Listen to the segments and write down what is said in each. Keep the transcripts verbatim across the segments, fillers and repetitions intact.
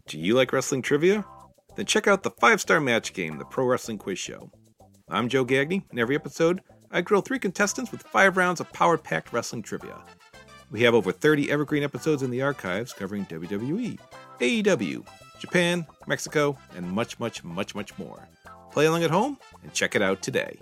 Do you like wrestling trivia? Then check out the five-star match game, the Pro Wrestling Quiz Show. I'm Joe Gagney, and every episode, I grill three contestants with five rounds of power-packed wrestling trivia. We have over thirty evergreen episodes in the archives covering W W E, A E W, Japan, Mexico, and much, much, much, much more. Play along at home and check it out today.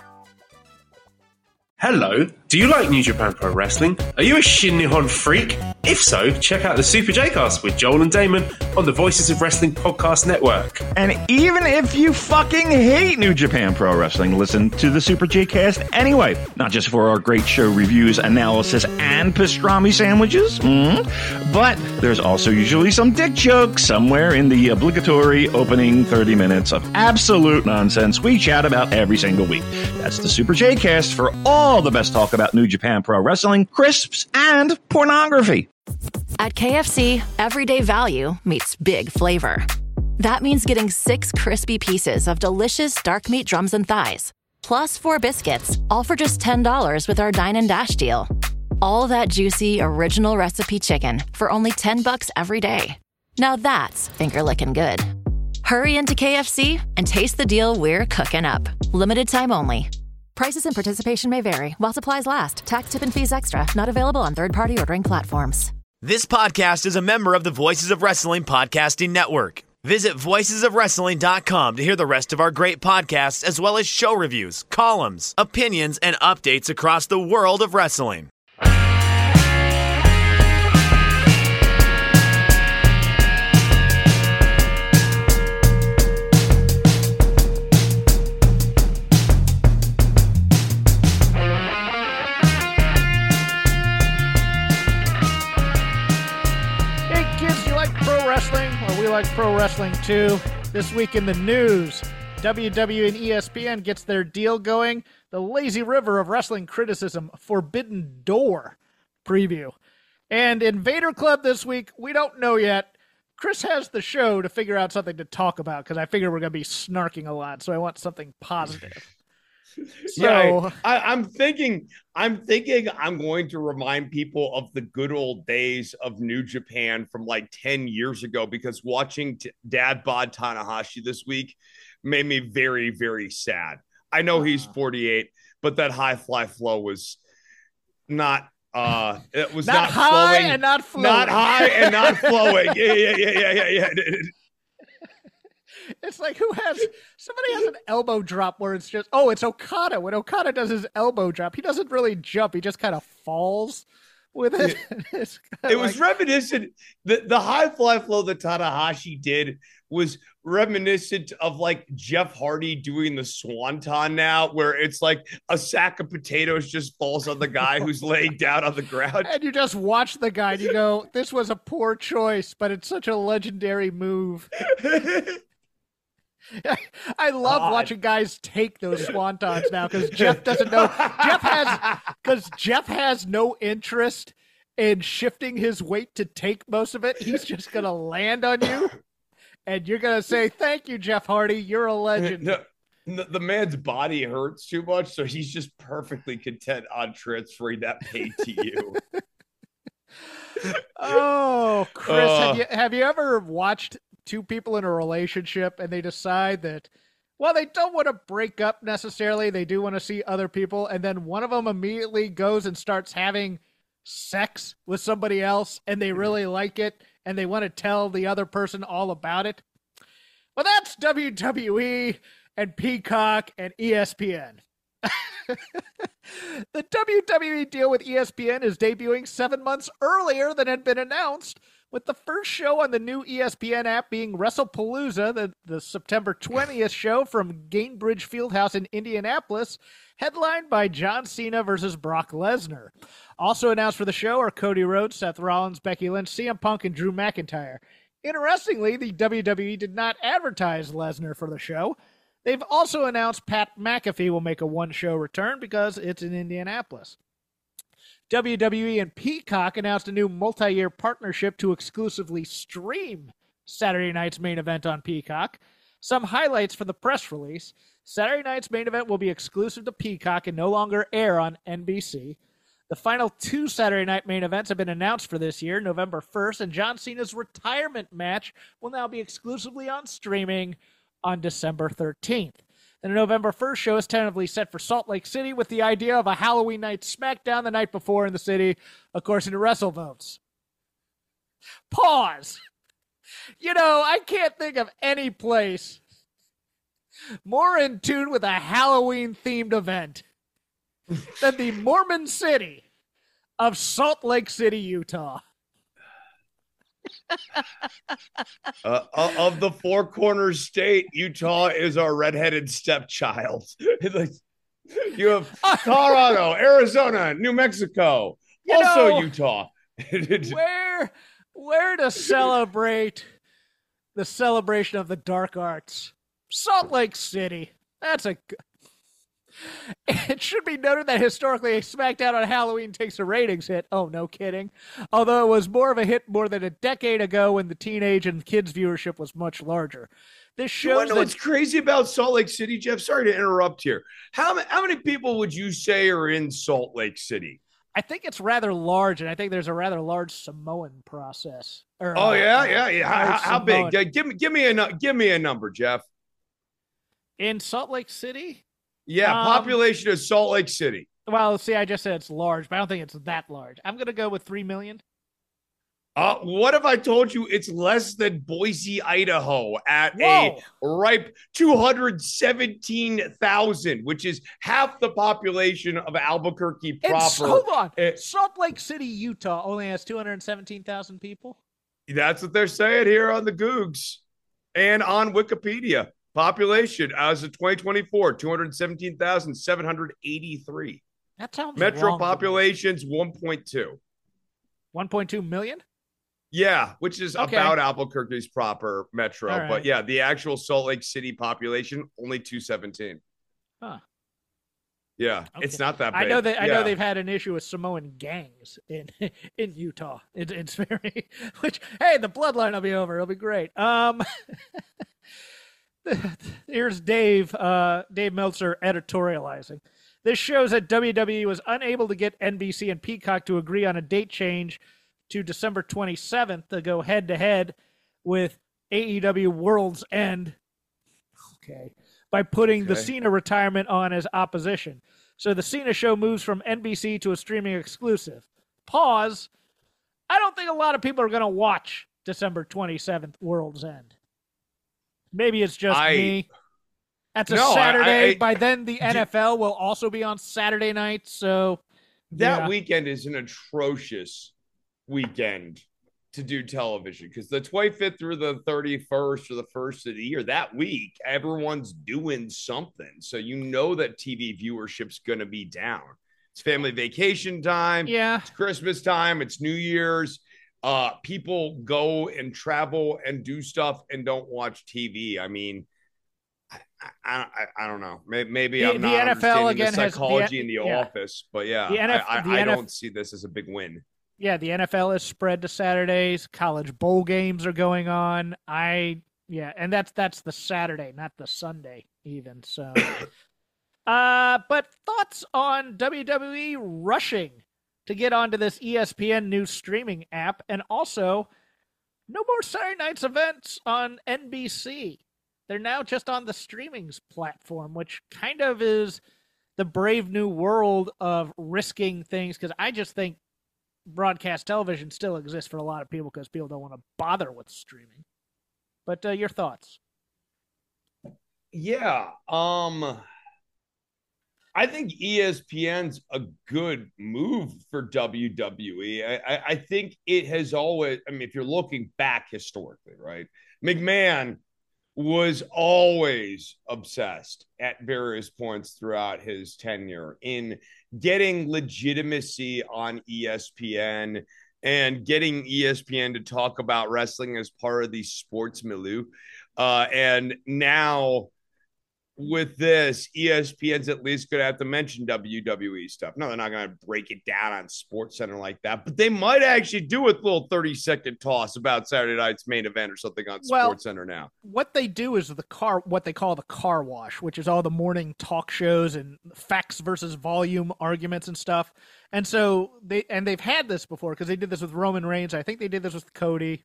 Hello, do you like New Japan Pro Wrestling? Are you a Shin Nihon freak? If so, check out the Super J-Cast with Joel and Damon on the Voices of Wrestling Podcast Network. And even if you fucking hate New Japan Pro Wrestling, listen to the Super J-Cast anyway. Not just for our great show reviews, analysis, and pastrami sandwiches, mm, but there's also usually some dick jokes somewhere in the obligatory opening thirty minutes of absolute nonsense we chat about every single week. That's the Super J-Cast for all the best talk about New Japan Pro Wrestling, crisps, and pornography. At K F C, everyday value meets big flavor. That means getting six crispy pieces of delicious dark meat drums and thighs, plus four biscuits, all for just ten dollars with our Dine and Dash deal. All that juicy, original recipe chicken for only ten bucks every day. Now that's finger-licking good. Hurry into K F C and taste the deal we're cooking up. Limited time only. Prices and participation may vary while supplies last. Tax, tip, and fees extra. Not available on third-party ordering platforms. This podcast is a member of the Voices of Wrestling Podcasting Network. Visit voices of wrestling dot com to hear the rest of our great podcasts, as well as show reviews, columns, opinions, and updates across the world of wrestling. Wrestling, or we like pro wrestling too. This week in the news, W W E and E S P N gets their deal going. The lazy river of wrestling criticism, Forbidden Door preview. And Invader Club this week, we don't know yet. Chris has the show to figure out something to talk about, because I figure we're going to be snarking a lot, so I want something positive. So yeah, I, I'm thinking, I'm thinking I'm going to remind people of the good old days of New Japan from like ten years ago, because watching t- Dad Bod Tanahashi this week made me very, very sad. I know he's forty-eight, but that high fly flow was not, uh, it was not, not high flowing, and not flowing. Not high and not flowing. Yeah, yeah, yeah, yeah, yeah, yeah. It's like, who has, somebody has an elbow drop where it's just, oh, it's Okada. When Okada does his elbow drop, he doesn't really jump. He just kind of falls with it. It's it was like, reminiscent. The, the high fly flow that Tanahashi did was reminiscent of like Jeff Hardy doing the Swanton now, where it's like a sack of potatoes just falls on the guy who's laying down on the ground. And you just watch the guy and you go, this was a poor choice, but it's such a legendary move. I love God. watching guys take those swantons now, because Jeff doesn't know. Jeff has because Jeff has no interest in shifting his weight to take most of it. He's just gonna land on you, and you're gonna say, "Thank you, Jeff Hardy. You're a legend." No, the man's body hurts too much, so he's just perfectly content on transferring that pain to you. Oh, Chris, uh, have you have you ever watched two people in a relationship and they decide that, well, they don't want to break up necessarily, they do want to see other people, and then one of them immediately goes and starts having sex with somebody else, and they really like it, and they want to tell the other person all about it? Well, that's W W E and Peacock and E S P N. The W W E deal with E S P N is debuting seven months earlier than had been announced, with the first show on the new E S P N app being WrestlePalooza, the, the September twentieth show from Gainbridge Fieldhouse in Indianapolis, headlined by John Cena versus Brock Lesnar. Also announced for the show are Cody Rhodes, Seth Rollins, Becky Lynch, C M Punk, and Drew McIntyre. Interestingly, the W W E did not advertise Lesnar for the show. They've also announced Pat McAfee will make a one-show return because it's in Indianapolis. W W E and Peacock announced a new multi-year partnership to exclusively stream Saturday night's main event on Peacock. Some highlights for the press release: Saturday night's main event will be exclusive to Peacock and no longer air on N B C. The final two Saturday night main events have been announced for this year, November first, and John Cena's retirement match will now be exclusively on streaming on December thirteenth. And the November first show is tentatively set for Salt Lake City with the idea of a Halloween night SmackDown the night before in the city, according to WrestleVotes. Pause. You know, I can't think of any place more in tune with a Halloween-themed event than the Mormon city of Salt Lake City, Utah. uh, of the Four Corners state, Utah is our redheaded stepchild. You have Colorado, Arizona, New Mexico, You also know, Utah. where, where to celebrate the celebration of the dark arts? Salt Lake City. That's a good... It should be noted that historically, a SmackDown on Halloween takes a ratings hit. Oh, no kidding. Although it was more of a hit more than a decade ago when the teenage and kids viewership was much larger. This shows you know that... what's crazy about Salt Lake City, Jeff? Sorry to interrupt here. How, how many people would you say are in Salt Lake City? I think it's rather large, and I think there's a rather large Samoan process. Or, oh, uh, yeah, yeah, yeah. How, how big? Samoan. Give me, give me a, give me a number, Jeff. In Salt Lake City? Yeah, Um, population of Salt Lake City. Well, see, I just said it's large, but I don't think it's that large. I'm going to go with three million. Uh, what if I told you it's less than Boise, Idaho at Whoa. a ripe two hundred seventeen thousand, which is half the population of Albuquerque proper. It's, hold on. Uh, Salt Lake City, Utah only has two hundred seventeen thousand people. That's what they're saying here on the Googs and on Wikipedia. Population as of twenty twenty-four, two hundred seventeen thousand seven hundred eighty-three. That sounds Metro wrong to me. population's one point two. one point two million? Yeah, which is Okay. about Albuquerque's proper metro. All right. But yeah, the actual Salt Lake City population, only two seventeen. Huh. Yeah, Okay. it's not that big. I know that I yeah. know they've had an issue with Samoan gangs in in Utah. It, it's very which hey, the bloodline will be over. It'll be great. Um Here's Dave, uh, Dave Meltzer editorializing. This shows that W W E was unable to get N B C and Peacock to agree on a date change to December twenty-seventh to go head-to-head with A E W World's End. Okay. By putting the Okay. Cena retirement on as opposition. So the Cena show moves from N B C to a streaming exclusive. Pause. I don't think a lot of people are going to watch December twenty-seventh World's End. Maybe it's just I- me. That's a No, I- Saturday. I- By then, the N F L will also be on Saturday night. So That yeah. weekend is an atrocious weekend to do television because the twenty-fifth through the thirty-first or the first of the year, that week, everyone's doing something. So you know that T V viewership's going to be down. It's family vacation time. Yeah. It's Christmas time. It's New Year's. Uh, people go and travel and do stuff and don't watch T V. I mean, I, I, I, I don't know. Maybe, maybe The- I'm the not N F L understanding again the has- the- psychology in the yeah. office, but yeah, The N F I, I, the I N F don't see this as a big win. Yeah, the N F L is spread to Saturdays. College bowl games are going on. I yeah, and that's that's the Saturday, not the Sunday even. So, uh, but thoughts on W W E rushing to get onto this E S P N new streaming app, and also no more Saturday night's events on N B C. They're now just on the streamings platform, which kind of is the brave new world of risking things. Because I just think broadcast television still exists for a lot of people because people don't want to bother with streaming. But uh, your thoughts? Yeah, um, I think E S P N's a good move for W W E. I, I, I think it has always. I mean, if you're looking back historically, right? McMahon was always obsessed at various points throughout his tenure in getting legitimacy on E S P N and getting E S P N to talk about wrestling as part of the sports milieu. Uh, and now with this, E S P N's at least going to have to mention W W E stuff. No, they're not going to break it down on SportsCenter like that, but they might actually do a little thirty-second toss about Saturday night's main event or something on well, SportsCenter now. What they do is the car, what they call the car wash, which is all the morning talk shows and facts versus volume arguments and stuff. And so they and they've had this before because they did this with Roman Reigns. I think they did this with Cody.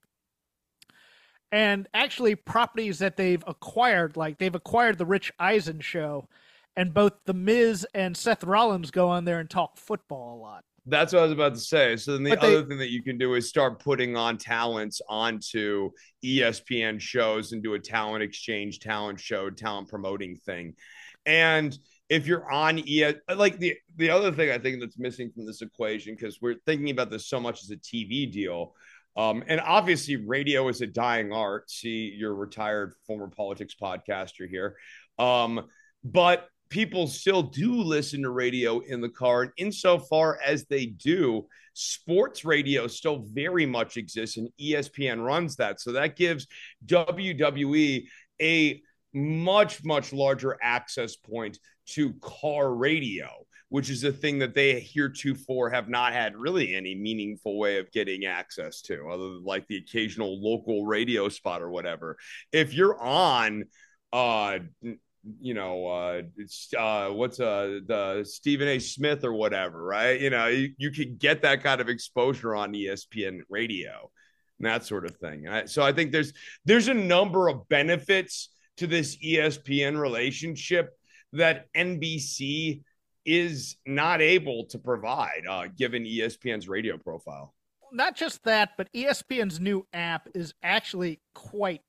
And actually properties that they've acquired, like they've acquired the Rich Eisen show, and both The Miz and Seth Rollins go on there and talk football a lot. That's what I was about to say. So then the But they- other thing that you can do is start putting on talents onto E S P N shows and do a talent exchange, talent show, talent promoting thing. And if you're on E S, like the, the other thing I think that's missing from this equation, because we're thinking about this so much as a T V deal, Um, and obviously radio is a dying art. See your retired former politics podcaster here. Um, but people still do listen to radio in the car. And insofar as they do, sports radio still very much exists, and E S P N runs that. So that gives W W E a much, much larger access point to car radio, which is a thing that they heretofore have not had really any meaningful way of getting access to, other than like the occasional local radio spot or whatever. If you're on, uh, you know, uh, it's, uh, what's uh, the Stephen A. Smith or whatever, right? You know, you, you could get that kind of exposure on E S P N radio and that sort of thing. I, so I think there's there's a number of benefits to this E S P N relationship that N B C is not able to provide, uh, given E S P N's radio profile. Not just that, but E S P N's new app is actually quite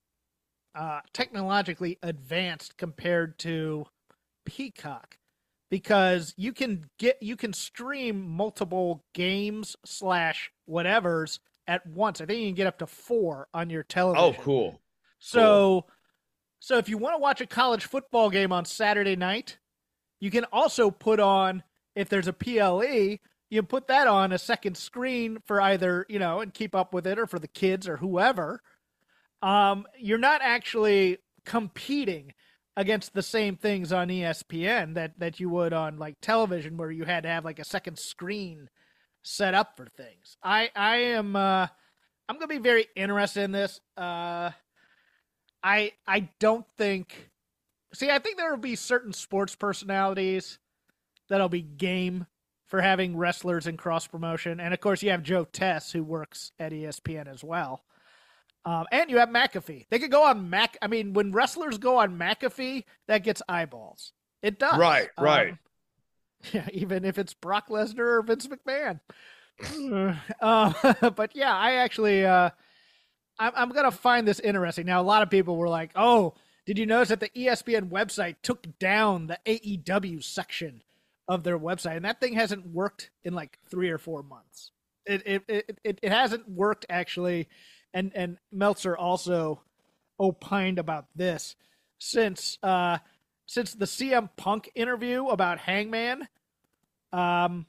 uh, technologically advanced compared to Peacock, because you can get you can stream multiple games slash whatevers at once. I think you can get up to four on your television. Oh, cool. So, cool. so if you want to watch a college football game on Saturday night, you can also put on, if there's a P L E, you can put that on a second screen for either, you know, and keep up with it, or for the kids or whoever. Um, you're not actually competing against the same things on E S P N that, that you would on like television, where you had to have like a second screen set up for things. I, I am, uh, I'm going to be very interested in this. Uh, I, I don't think, See, I think there will be certain sports personalities that'll be game for having wrestlers in cross-promotion. And, of course, you have Joe Tess, who works at E S P N as well. Um, and you have McAfee. They could go on Mac. I mean, when wrestlers go on McAfee, that gets eyeballs. It does. Right, um, right. Yeah, even if it's Brock Lesnar or Vince McMahon. uh, but, yeah, I actually uh, I'm, I'm going to find this interesting. Now, a lot of people were like, oh, did you notice that the E S P N website took down the A E W section of their website? And that thing hasn't worked in like three or four months. It it it, it, it hasn't worked, actually. And and Meltzer also opined about this since uh, since the C M Punk interview about Hangman um,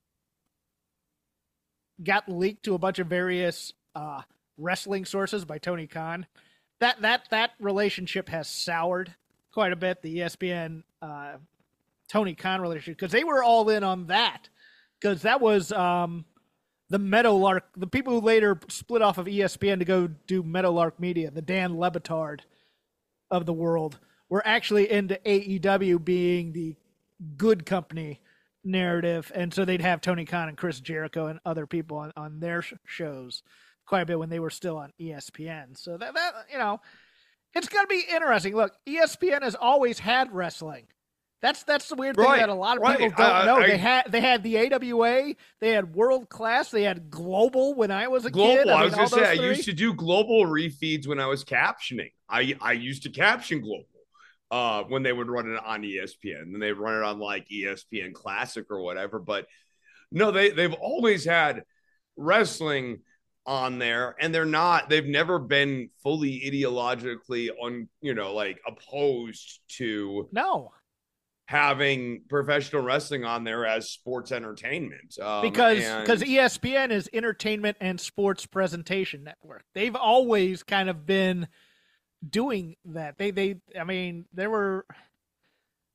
got leaked to a bunch of various uh, wrestling sources by Tony Khan. That that that relationship has soured quite a bit, the E S P N uh, Tony Khan relationship, because they were all in on that, because that was um, the Meadowlark, the people who later split off of E S P N to go do Meadowlark Media, the Dan Le Batard of the world, were actually into A E W being the good company narrative, and so they'd have Tony Khan and Chris Jericho and other people on, on their sh- shows quite a bit when they were still on E S P N. So that, that you know, it's going to be interesting. Look, E S P N has always had wrestling. That's that's the weird thing right, that a lot of right. people don't uh, know. I, they had they had the A W A, they had World Class, they had Global when I was a Global, kid. I, I mean, was going to say, three. I used to do Global refeeds when I was captioning. I, I used to caption Global uh, when they would run it on E S P N. Then they'd run it on like E S P N Classic or whatever. But no, they, they've always had wrestling on there, and they're not, they've never been fully ideologically on, you know, like opposed to No. having professional wrestling on there as sports entertainment. Um, Because and- because E S P N is entertainment and sports presentation network. They've always kind of been doing that. They they I mean, there were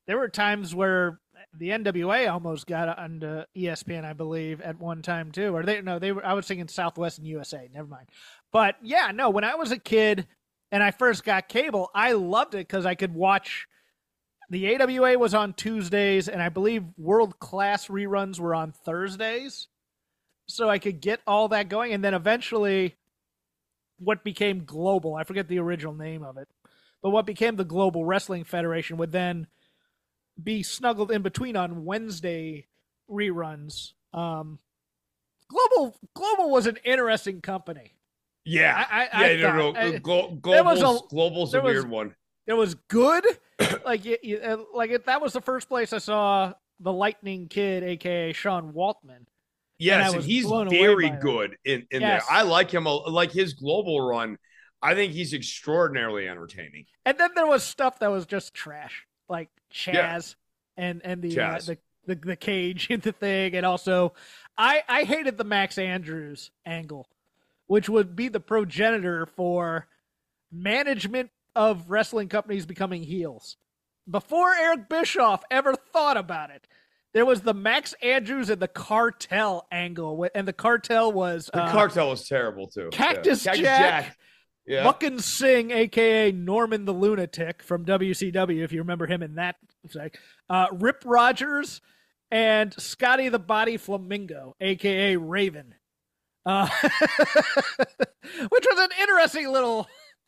there were times where the N W A almost got onto E S P N, I believe, at one time too. Or they no, they were. I was thinking Southwest and U S A. Never mind. But yeah, no. When I was a kid and I first got cable, I loved it because I could watch. The A W A was on Tuesdays, and I believe World Class reruns were on Thursdays. So I could get all that going, and then eventually, what became Global, I forget the original name of it, but what became the Global Wrestling Federation would then be snuggled in between on Wednesday reruns. Um, Global Global was an interesting company. Yeah, I, I, yeah, I no, thought, no, I, Glo- was Global's, a- Global's a there was- weird one. It was good. like, it, it, like it, that was the first place I saw the Lightning Kid, a k a. Sean Waltman. Yes, I and was he's blown away very by that. good in, in Yes. there. I like him, a- like his Global run. I think he's extraordinarily entertaining. And then there was stuff that was just trash, like Chaz Yeah. and and the, uh, Chaz. the the the cage and the thing, and also I I hated the Max Andrews angle, which would be the progenitor for management of wrestling companies becoming heels. Before Eric Bischoff ever thought about it, there was the Max Andrews and the Cartel angle, and the Cartel was The uh, Cartel was terrible too. Cactus yeah. Cactus Jack. Jack. Yeah. Muckin Singh, a k a. Norman the Lunatic from W C W, if you remember him in that. Uh, Rip Rogers and Scotty the Body Flamingo, a k a. Raven. Uh, which was an interesting little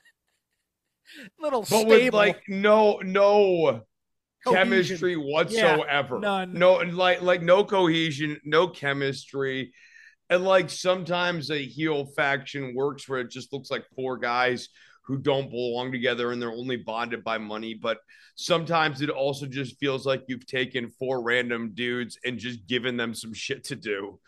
little but stable. with like no no Cohesion. chemistry whatsoever. Yeah, none. No, like like no cohesion, no chemistry. And like sometimes a heel faction works where it just looks like four guys who don't belong together and they're only bonded by money. But sometimes it also just feels like you've taken four random dudes and just given them some shit to do.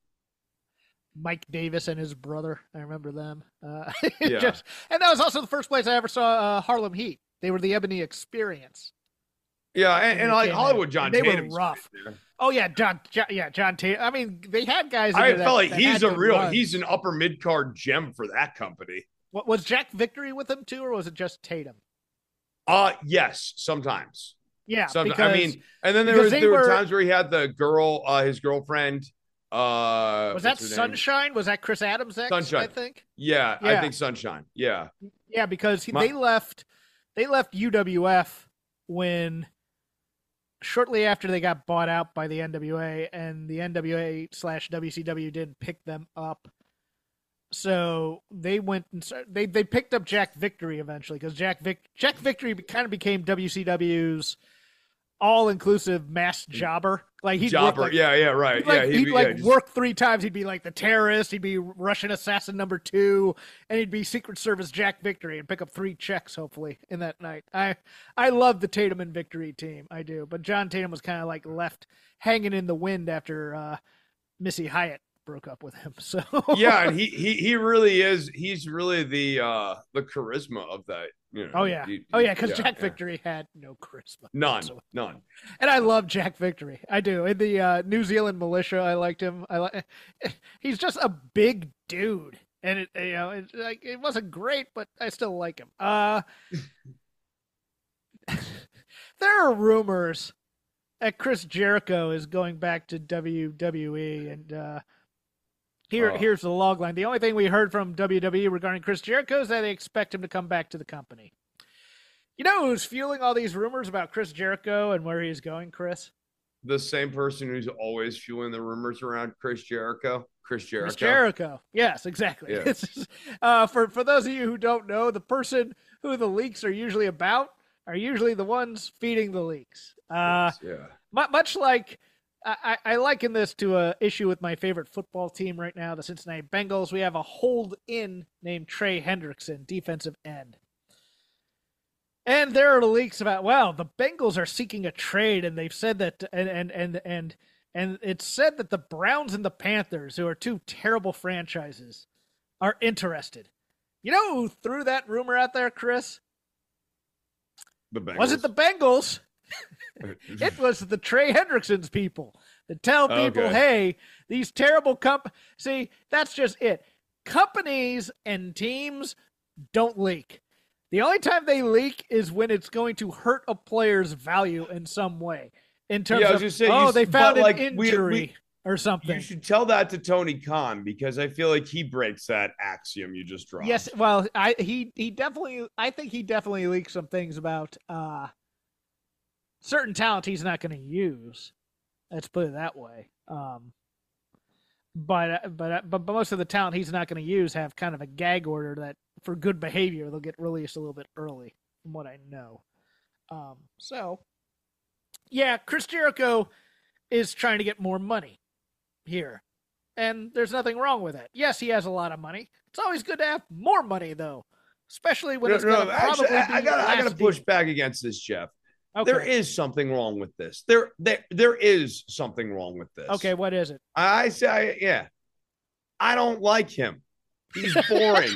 Mike Davis and his brother. I remember them. Uh, Yeah. just, and that was also the first place I ever saw uh, Harlem Heat. They were the Ebony Experience. Yeah, and, When and they like came Hollywood in. John And they were Tatum's rough. there. Oh yeah, John, John yeah, John Tatum. I mean, they had guys. in I there felt that, like that he's had a good real, runs. he's an upper mid card gem for that company. What was Jack Victory with him too, or was it just Tatum? Uh yes, sometimes. Yeah, Sometimes. because I mean, and then there because was they there were, were- times where he had the girl, uh, his girlfriend. Uh, was that what's her name? Sunshine? Was that Chris Adams' ex? Sunshine. I think. Yeah, I Yeah. think Sunshine. Yeah, Yeah, because he, My- they left. They left U W F when shortly after they got bought out by the N W A, and the N W A slash W C W didn't pick them up. So they went and start- they they picked up Jack Victory eventually because Jack Vic Jack Victory kind of became W C W's all inclusive mass jobber. Like he'd work Jobber. like, yeah, yeah, right. He'd like, yeah, he'd be- like yeah, just- work three times. He'd be like the terrorist. He'd be Russian assassin number two, and he'd be Secret Service Jack Victory and pick up three checks hopefully in that night. I I love the Tatum and Victory team. I do, but John Tatum was kind of like left hanging in the wind after uh, Missy Hyatt broke up with him. So yeah, and he he he really is. He's really the uh the charisma of that. You know, oh yeah, he- oh yeah, because Jack yeah. Victory had no charisma. None, whatsoever. none. And I love Jack Victory. I do. In the uh, New Zealand militia, I liked him. I like. He's just a big dude, and it you know it, like it wasn't great, but I still like him. Uh, there are rumors that Chris Jericho is going back to W W E, and uh, here Oh. here's the log line. The only thing we heard from W W E regarding Chris Jericho is that they expect him to come back to the company. You know who's fueling all these rumors about Chris Jericho and where he's going, Chris? The same person who's always fueling the rumors around Chris Jericho. Chris Jericho. Chris Jericho. Yes, exactly. Yeah. It's, uh, for, for those of you who don't know, the person who the leaks are usually about are usually the ones feeding the leaks. Uh, yeah. mu- much like, I, I liken this to a issue with my favorite football team right now, the Cincinnati Bengals. We have a hold-in named Trey Hendrickson, defensive end. And there are leaks about, well, the Bengals are seeking a trade, and they've said that, and and and and and it's said that the Browns and the Panthers, who are two terrible franchises, are interested. You know who threw that rumor out there, Chris? The Bengals. Was it the Bengals? It was the Trey Hendrickson's people that tell people, Okay. hey, these terrible comp. See, that's just it. Companies and teams don't leak. The only time they leak is when it's going to hurt a player's value in some way. In terms Yeah, I was of, just saying, oh, you- they found but, an like, we- injury we- or something. You should tell that to Tony Khan because I feel like he breaks that axiom you just dropped. Yes, well, I he he definitely I think he definitely leaked some things about uh, certain talent he's not going to use. Let's put it that way. Um, but but but but most of the talent he's not going to use have kind of a gag order that for good behavior they'll get released a little bit early, from what I know. Um, so yeah, Chris Jericho is trying to get more money here. And there's nothing wrong with it. Yes, he has a lot of money. It's always good to have more money, though, especially when No, it's going no, to probably actually, be I, I gotta, I gotta last push deal. back against this, Jeff. Okay. There is something wrong with this. There, there, there is something wrong with this. Okay, what is it? I say, I, yeah, I don't like him. He's boring.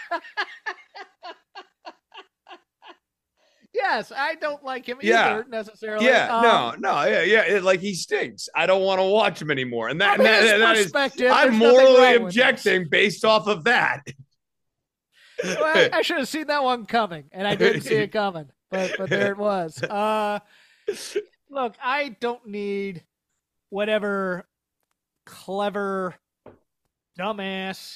Yes, I don't like him Yeah. either necessarily. yeah, Um, no, no, yeah, yeah, it, like he stinks. I don't want to watch him anymore. And that, From and that, his and that is, perspective, I'm there's nothing morally wrong with objecting based off of that. Well, I, I should have seen that one coming, and I didn't see it coming. But but there it was. Uh, look, I don't need whatever clever dumbass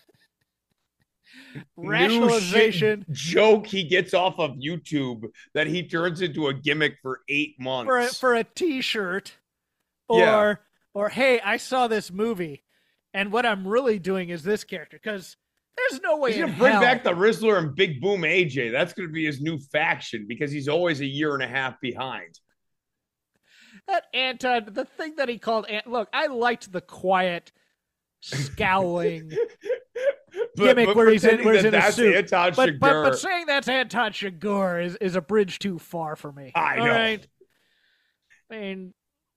rationalization New shit joke he gets off of YouTube that he turns into a gimmick for eight months. for a, for a T-shirt, or Yeah. or hey, I saw this movie, and what I'm really doing is this character, because there's no way He's in gonna bring hell- back the Rizzler and Big Boom A J. That's gonna be his new faction because he's always a year and a half behind. that Anton, the thing that he called. Ant- Look, I liked the quiet, scowling gimmick where he's in, pretending where he's that in a that's suit. Anton But, but but Chigurh- saying that's Anton Chigurh is, is a bridge too far for me. I All know. right? I mean,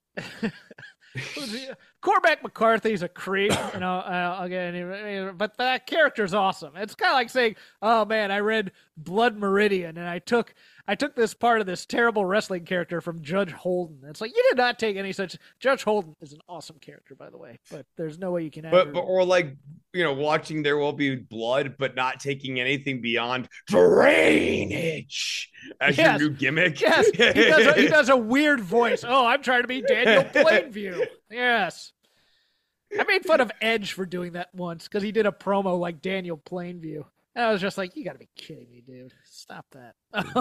who's he? Cormac McCarthy's a creep, you know. Uh, again, but that character's awesome. It's kind of like saying, "Oh man, I read Blood Meridian, and I took I took this part of this terrible wrestling character from Judge Holden." It's like you did not take any such. Judge Holden is an awesome character, by the way, but there's no way you can. But, ever... but or like you know, watching There Will Be Blood, but not taking anything beyond drainage as Yes. your new gimmick. Yes, he does, a, he does a weird voice. Oh, I'm trying to be Daniel Plainview. Yes. I made fun of Edge for doing that once because he did a promo like Daniel Plainview. And I was just like, you got to be kidding me, dude. Stop that.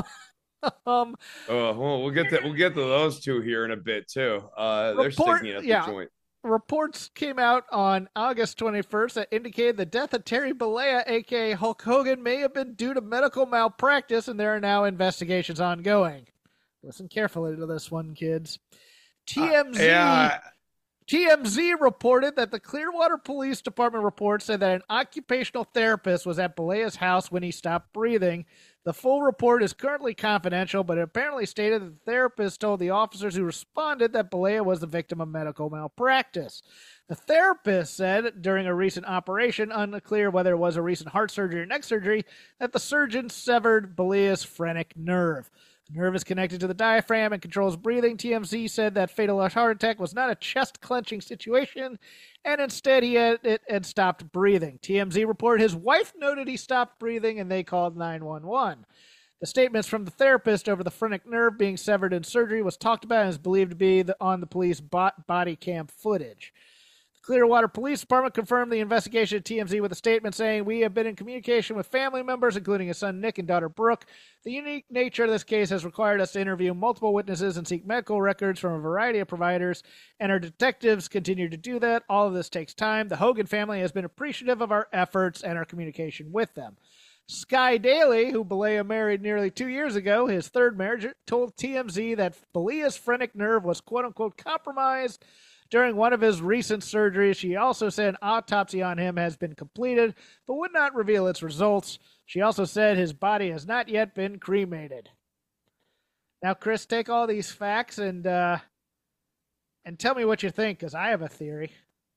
um, Oh, well, we'll get to we'll get to those two here in a bit too. Uh, they're Report- sticking at the yeah. joint. Reports came out on August twenty-first that indicated the death of Terry Bollea, a k a. Hulk Hogan, may have been due to medical malpractice, and there are now investigations ongoing. Listen carefully to this one, kids. T M Z... Uh, yeah. T M Z reported that the Clearwater Police Department report said that an occupational therapist was at Bolea's house when he stopped breathing. The full report is currently confidential, but it apparently stated that the therapist told the officers who responded that Bolea was the victim of medical malpractice. The therapist said during a recent operation, unclear whether it was a recent heart surgery or neck surgery, that the surgeon severed Bolea's phrenic nerve. The nerve is connected to the diaphragm and controls breathing. T M Z said that fatal heart attack was not a chest-clenching situation, and instead he had, it, had stopped breathing. T M Z reported his wife noted he stopped breathing, and they called nine one one. The statements from the therapist over the phrenic nerve being severed in surgery was talked about and is believed to be the, on the police bot, body cam footage. Clearwater Police Department confirmed the investigation at T M Z with a statement saying, "We have been in communication with family members, including his son Nick and daughter Brooke. The unique nature of this case has required us to interview multiple witnesses and seek medical records from a variety of providers, and our detectives continue to do that. All of this takes time. The Hogan family has been appreciative of our efforts and our communication with them." Sky Daly, who Bolea married nearly two years ago, his third marriage, told T M Z that Bolea's phrenic nerve was quote-unquote compromised during one of his recent surgeries. She also said an autopsy on him has been completed, but would not reveal its results. She also said his body has not yet been cremated. Now, Chris, take all these facts and uh, and tell me what you think, because I have a theory.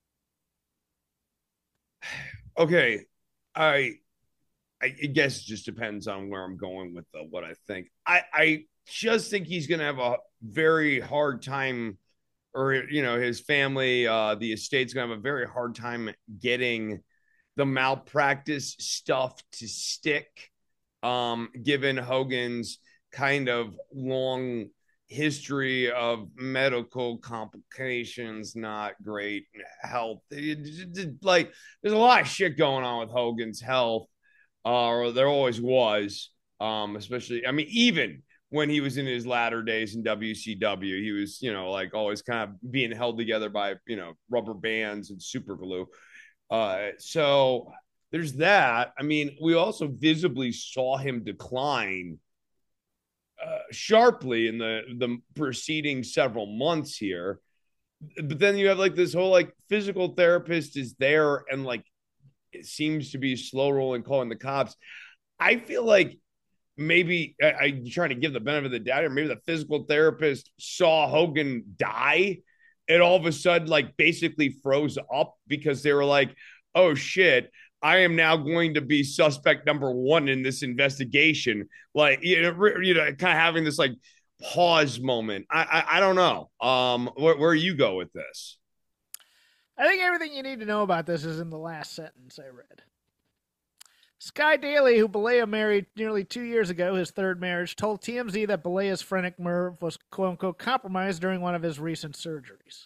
Okay, I I guess it just depends on where I'm going with the, what I think. I I just think he's going to have a very hard time. Or, you know, his family, uh, the estate's going to have a very hard time getting the malpractice stuff to stick um, given Hogan's kind of long history of medical complications, not great health. It, it, it, like, there's a lot of shit going on with Hogan's health, uh, or there always was, um, especially, I mean, even when he was in his latter days in W C W, he was, you know, like always kind of being held together by, you know, rubber bands and super glue. Uh, so there's that. I mean, we also visibly saw him decline uh, sharply in the, the preceding several months here. But then you have like this whole like physical therapist is there and like it seems to be slow rolling, calling the cops. I feel like maybe I, I'm trying to give the benefit of the doubt, or maybe the physical therapist saw Hogan die and all of a sudden, like, basically froze up because they were like, oh, shit, I am now going to be suspect number one in this investigation. Like, you know, you know kind of having this, like, pause moment. I, I, I don't know. Um, where, where you go with this? I think everything you need to know about this is in the last sentence I read. Sky Daly, who Balea married nearly two years ago, his third marriage, told T M Z that Balea's phrenic nerve was quote-unquote compromised during one of his recent surgeries.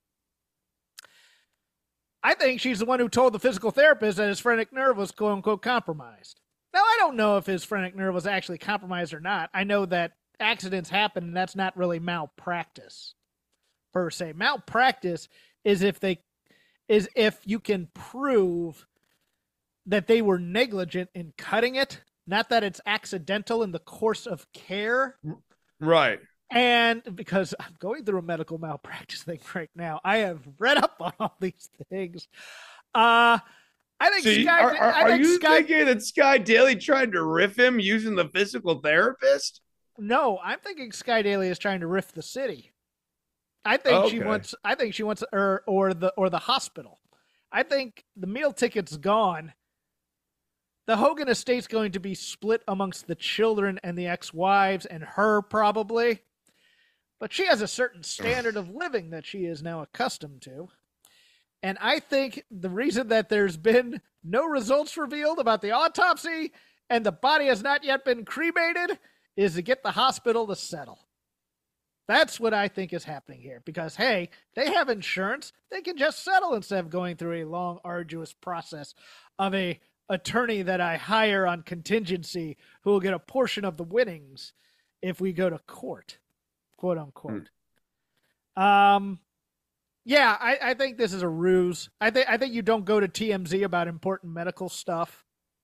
I think she's the one who told the physical therapist that his phrenic nerve was quote-unquote compromised. Now, I don't know if his phrenic nerve was actually compromised or not. I know that accidents happen, and that's not really malpractice, per se. Malpractice is if they is if you can prove that they were negligent in cutting it, not that it's accidental in the course of care. Right. And because I'm going through a medical malpractice thing right now, I have read up on all these things. Uh, I think so Sky... Are, are, I think are you Sky, thinking that Sky Daly tried to riff him using the physical therapist? No, I'm thinking Sky Daly is trying to riff the city. I think okay. she wants... I think she wants... Or, or, the, or the hospital. I think the meal ticket's gone. The Hogan estate's going to be split amongst the children and the ex-wives and her probably. But she has a certain standard of living that she is now accustomed to. And I think the reason that there's been no results revealed about the autopsy and the body has not yet been cremated is to get the hospital to settle. That's what I think is happening here. Because, hey, they have insurance. They can just settle instead of going through a long, arduous process of a attorney that I hire on contingency who will get a portion of the winnings if we go to court, quote unquote. Hmm. Um, yeah, I, I think this is a ruse. I think I think you don't go to T M Z about important medical stuff.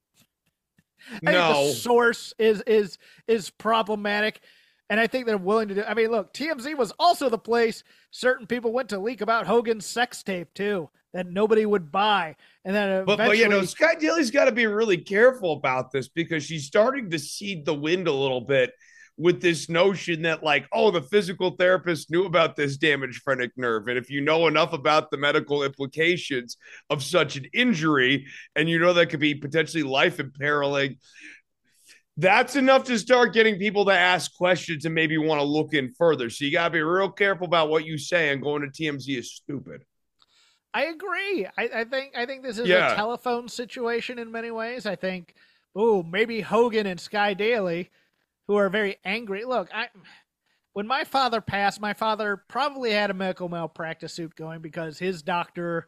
I no, think the source is is is problematic, and I think they're willing to do. I mean, look, T M Z was also the place certain people went to leak about Hogan's sex tape too, that nobody would buy. And then but, but you know, Sky Daly's got to be really careful about this because she's starting to seed the wind a little bit with this notion that, like, oh, the physical therapist knew about this damaged phrenic nerve. And if you know enough about the medical implications of such an injury, and you know that could be potentially life imperiling, that's enough to start getting people to ask questions and maybe want to look in further. So you got to be real careful about what you say, and going to T M Z is stupid. I agree. I, I think I think this is yeah. a telephone situation in many ways. I think, oh, maybe Hogan and Sky Daly, who are very angry. Look, I when my father passed, my father probably had a medical malpractice suit going because his doctor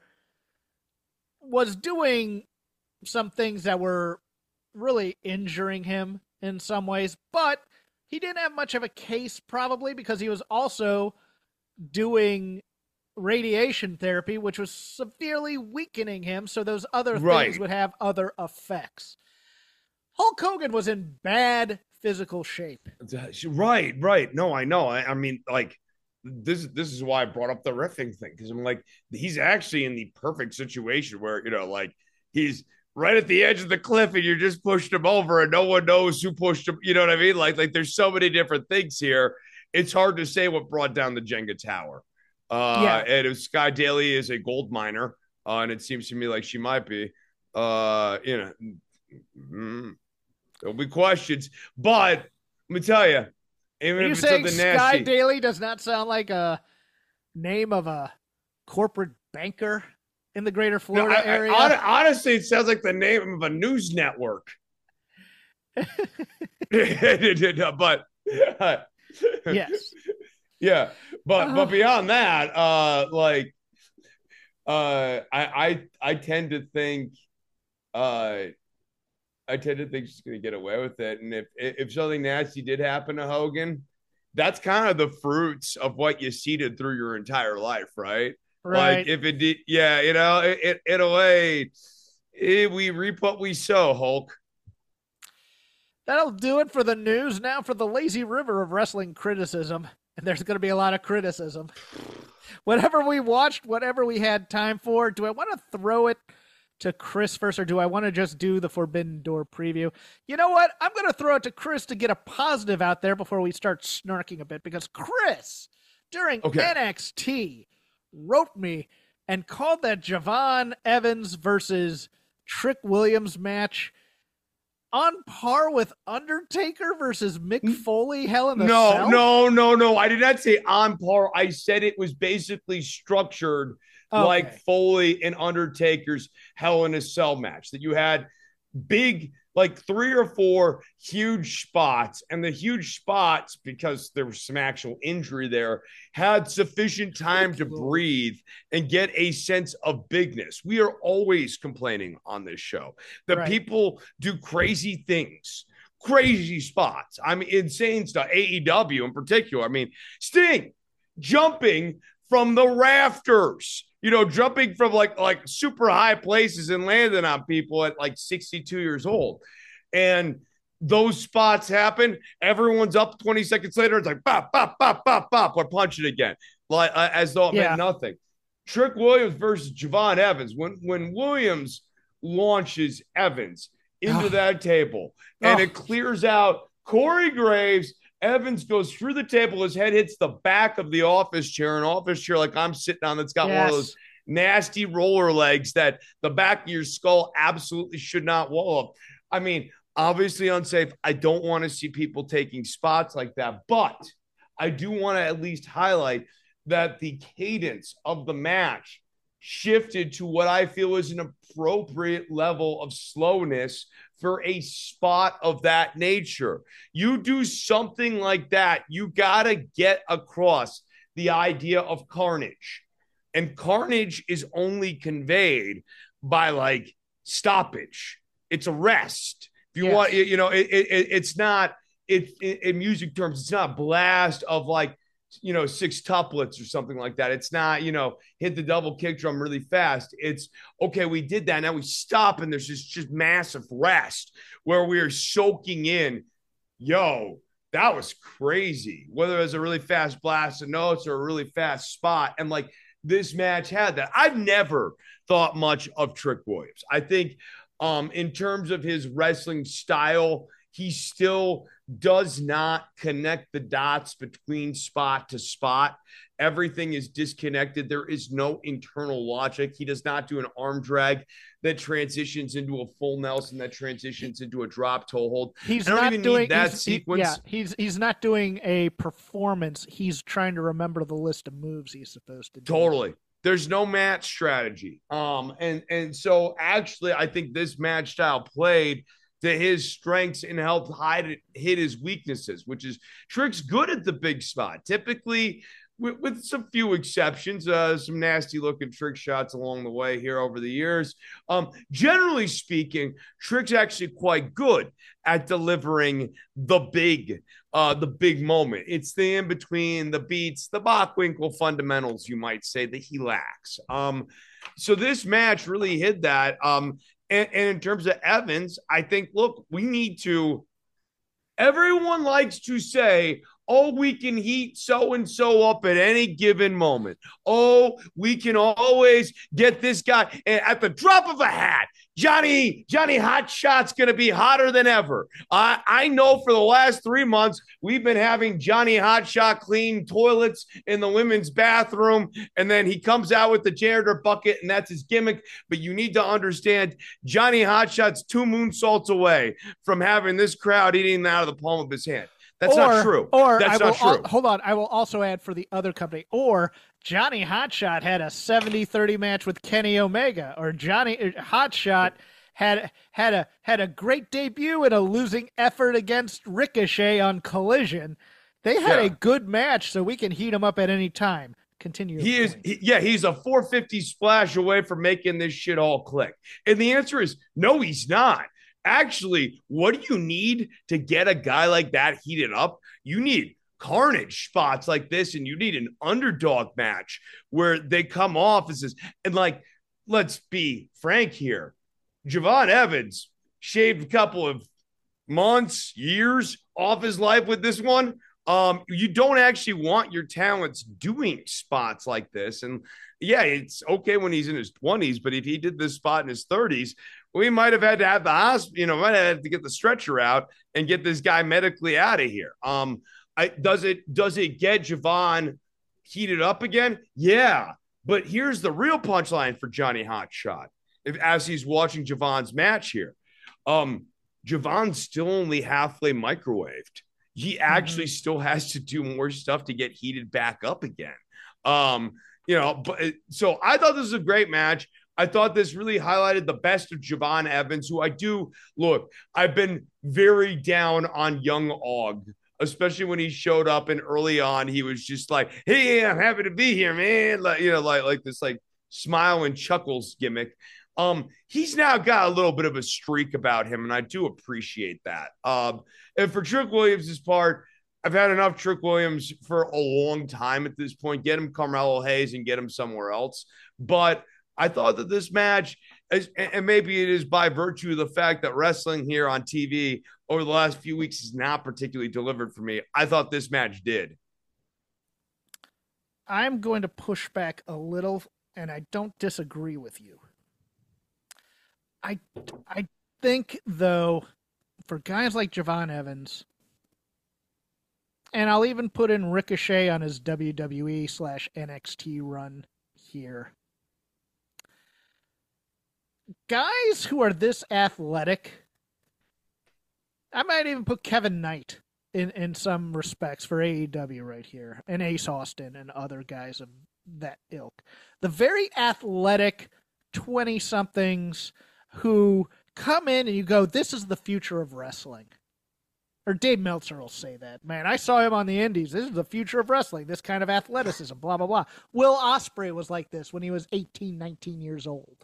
was doing some things that were really injuring him in some ways, but he didn't have much of a case probably because he was also doing radiation therapy, which was severely weakening him, so those other right. things would have other effects. Hulk Hogan was in bad physical shape. Right, right. No, I know. I, I mean, like, this, this is why I brought up the riffing thing, because I'm like, he's actually in the perfect situation where, you know, like, he's right at the edge of the cliff and you're just pushed him over and no one knows who pushed him. You know what I mean? Like, like there's so many different things here. It's hard to say what brought down the Jenga tower. Uh, yeah. And if Sky Daly is a gold miner, uh, and it seems to me like she might be, uh, you know, mm, there'll be questions. But let me tell you, even Are if you it's saying something Sky nasty, Daly does not sound like a name of a corporate banker in the greater Florida no, I, area? I, honestly, it sounds like the name of a news network. but uh, yes, yeah, but uh, but beyond that, uh, like, uh, I I I tend to think, uh, I tend to think she's gonna get away with it, and if if something nasty did happen to Hogan, that's kind of the fruits of what you seeded through your entire life, right? right. Like if it did, yeah, you know, it, it in a way, it, we reap what we sow, Hulk. That'll do it for the news. Now for the lazy river of wrestling criticism. And there's going to be a lot of criticism. Whatever we watched, whatever we had time for, do I want to throw it to Chris first, or do I want to just do the Forbidden Door preview? You know what? I'm going to throw it to Chris to get a positive out there before we start snarking a bit, because Chris, during okay. N X T, wrote me and called that Javon Evans versus Trick Williams match on par with Undertaker versus Mick Foley, Hell in the no, Cell? No, no, no. I did not say on par. I said it was basically structured okay. like Foley and Undertaker's Hell in a Cell match, that you had big, like three or four huge spots, and the huge spots, because there was some actual injury there, had sufficient time to breathe and get a sense of bigness. We are always complaining on this show that right. people do crazy things, crazy spots. I mean, insane stuff. A E W in particular. I mean, Sting jumping from the rafters, you know, jumping from like like super high places and landing on people at like sixty-two years old. And those spots happen. Everyone's up twenty seconds later. It's like, bop, bop, bop, bop, bop. We're punching again, like uh, as though it yeah. meant nothing. Trick Williams versus Javon Evans. When, when Williams launches Evans into oh. that table and oh. it clears out Corey Graves, Evans goes through the table. His head hits the back of the office chair, an office chair like I'm sitting on, that's got yes. one of those nasty roller legs that the back of your skull absolutely should not wall up. I mean, obviously unsafe. I don't want to see people taking spots like that, but I do want to at least highlight that the cadence of the match shifted to what I feel is an appropriate level of slowness for a spot of that nature. You do something like that, you got to get across the idea of carnage. And carnage is only conveyed by like stoppage. It's a rest. If you yes. want, you know, it, it, it's not, it, it, in music terms, it's not blast of like, you know, six tuplets or something like that. It's not, you know, hit the double kick drum really fast. It's okay, we did that. Now we stop, and there's just, just massive rest where we are soaking in, yo, that was crazy. Whether it was a really fast blast of notes or a really fast spot. And like this match had that. I've never thought much of Trick Williams. I think um, in terms of his wrestling style, he still does not connect the dots between spot to spot. Everything is disconnected. There is no internal logic. He does not do an arm drag that transitions into a full Nelson, that transitions into a drop toe hold. He's I don't not even doing need that he's, sequence. He, yeah, he's he's not doing a performance. He's trying to remember the list of moves he's supposed to do. Totally. There's no match strategy. Um, and and so actually, I think this match style played to his strengths and helped hide it, hit his weaknesses, which is Trick's good at the big spot. Typically, with, with some few exceptions, uh, some nasty looking trick shots along the way here over the years. Um, generally speaking, Trick's actually quite good at delivering the big, uh, the big moment. It's the in between, the beats, the Bockwinkel fundamentals, you might say, that he lacks. Um, so this match really hit that. Um, And, and in terms of Evans, I think, look, we need to, everyone likes to say, oh, we can heat so-and-so up at any given moment. Oh, we can always get this guy at the drop of a hat. Johnny, Johnny Hot Shot's going to be hotter than ever. I, I know for the last three months, we've been having Johnny Hot Shot clean toilets in the women's bathroom, and then he comes out with the janitor bucket, and that's his gimmick. But you need to understand, Johnny Hot Shot's two moonsaults away from having this crowd eating out of the palm of his hand. That's or, not true. Or That's I will not true. Al- hold on. I will also add for the other company. Or Johnny Hotshot had a seventy thirty match with Kenny Omega. Or Johnny Hotshot had had a had a great debut and a losing effort against Ricochet on Collision. They had Yeah. a good match, so we can heat them up at any time. Continue. He is, he, yeah, he's a four fifty splash away from making this shit all click. And the answer is no, he's not. Actually, what do you need to get a guy like that heated up? You need carnage spots like this, and you need an underdog match where they come off as this. And like, let's be frank here. Javon Evans shaved a couple of months, years off his life with this one. Um, you don't actually want your talents doing spots like this. And yeah, it's okay when he's in his twenties, but if he did this spot in his thirties, we might have had to have the hospital, you know, might have had to get the stretcher out and get this guy medically out of here. Um, I, does it, does it get Javon heated up again? Yeah. But here's the real punchline for Johnny Hotshot. If, as he's watching Javon's match here, um, Javon's still only halfway microwaved. He actually mm-hmm. still has to do more stuff to get heated back up again. Um, you know, but so I thought this was a great match. I thought this really highlighted the best of Javon Evans, who I do look, I've been very down on young Og, especially when he showed up and early on, he was just like, hey, I'm happy to be here, man. Like, you know, like, like this, like smile and chuckles gimmick. Um, he's now got a little bit of a streak about him, and I do appreciate that. Um, and for Trick Williams' part, I've had enough Trick Williams for a long time at this point. Get him Carmelo Hayes and get him somewhere else. But I thought that this match, and maybe it is by virtue of the fact that wrestling here on T V over the last few weeks is not particularly delivered for me. I thought this match did. I'm going to push back a little, and I don't disagree with you. I, I think, though, for guys like Javon Evans, and I'll even put in Ricochet on his W W E slash N X T run here, guys who are this athletic, I might even put Kevin Knight in, in some respects for A E W right here, and Ace Austin and other guys of that ilk. The very athletic twenty-somethings who come in and you go, this is the future of wrestling. Or Dave Meltzer will say that. Man, I saw him on the indies. This is the future of wrestling. This kind of athleticism, blah, blah, blah. Will Ospreay was like this when he was eighteen, nineteen years old.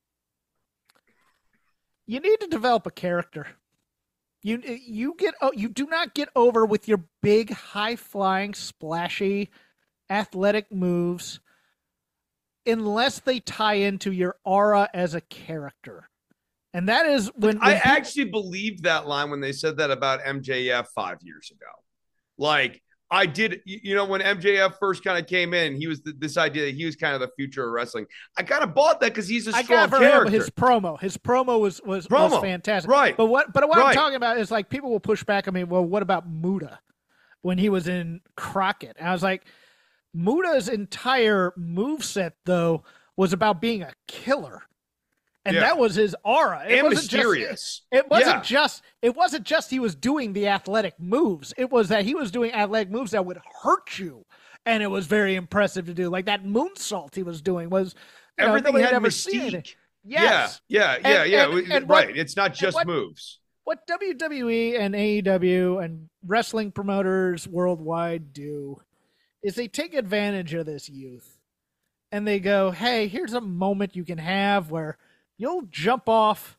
You need to develop a character. You you get oh, you do not get over with your big, high-flying, splashy, athletic moves unless they tie into your aura as a character. And that is when, when I people, actually believed that line when they said that about M J F five years ago. Like I did, you know, when M J F first kind of came in, he was the, this idea that he was kind of the future of wrestling. I kind of bought that because he's a strong I got for character. Him, his promo, his promo was was, promo. was fantastic. Right. But what, but what right. I'm talking about is like people will push back. I mean, well, what about Muta when he was in Crockett? And I was like, Muta's entire moveset though was about being a killer. And yeah. that was his aura. It and wasn't mysterious. Just, it wasn't yeah. just it wasn't just he was doing the athletic moves. It was that he was doing athletic moves that would hurt you. And it was very impressive to do. Like that moonsault he was doing was you everything know, had never mystique. Seen it. Yes. Yeah, yeah, yeah, and, yeah. And, and right. What, it's not just what, moves. What W W E and A E W and wrestling promoters worldwide do is they take advantage of this youth. And they go, hey, here's a moment you can have where you'll jump off.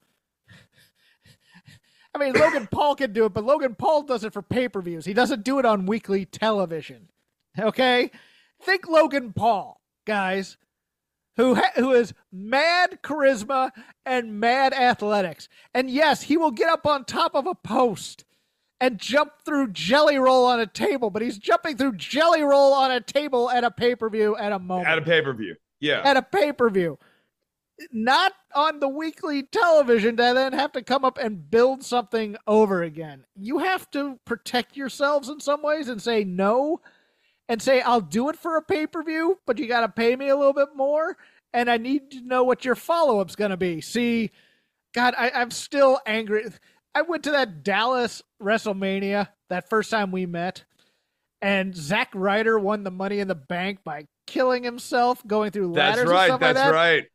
I mean, Logan Paul can do it, but Logan Paul does it for pay-per-views. He doesn't do it on weekly television. Okay? Think Logan Paul, guys, who ha- who is mad charisma and mad athletics. And yes, he will get up on top of a post and jump through Jelly Roll on a table, but he's jumping through Jelly Roll on a table at a pay-per-view at a moment. At a pay-per-view, yeah. At a pay-per-view. Not on the weekly television to then have to come up and build something over again. You have to protect yourselves in some ways and say no and say, I'll do it for a pay-per-view, but you got to pay me a little bit more. And I need to know what your follow-up's going to be. See, God, I, I'm still angry. I went to that Dallas WrestleMania that first time we met, and Zack Ryder won the Money in the Bank by killing himself going through ladders. That's right. And stuff That's like that. right.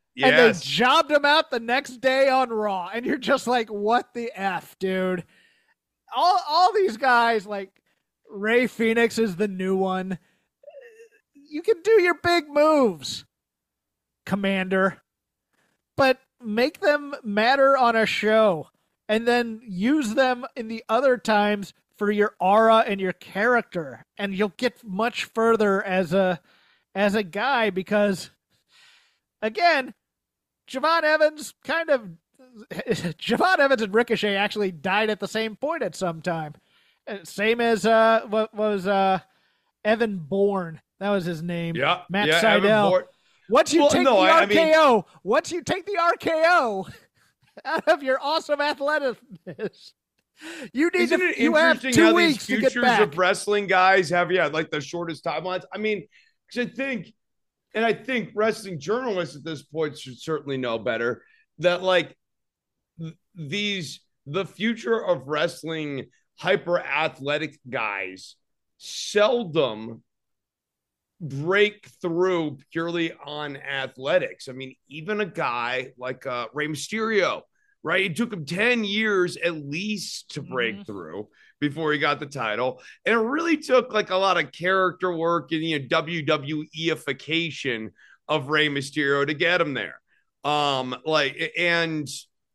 And they Yes. jobbed him out the next day on Raw. And you're just like, what the F, dude? All all these guys, like Ray Phoenix is the new one. You can do your big moves, Commander, but make them matter on a show and then use them in the other times for your aura and your character. And you'll get much further as a as a guy because, again, Javon Evans kind of Javon Evans and Ricochet actually died at the same point at some time. Same as uh what was uh Evan Bourne. That was his name. Yeah. Matt yeah, Sydal. Once you Well, take no, the I- I R K O, mean- once you take the R K O out of your awesome athleticness, you need Isn't to it you have interesting two how these weeks to get futures back. of wrestling guys have, yeah, like the shortest timelines? I mean, because I think, and I think wrestling journalists at this point should certainly know better that, like, th- these, the future of wrestling hyper athletic guys seldom break through purely on athletics. I mean, even a guy like uh, Rey Mysterio, right? It took him ten years at least to break Mhm. through before he got the title. And it really took like a lot of character work and, you know, W W E-ification of Rey Mysterio to get him there. Um, like, and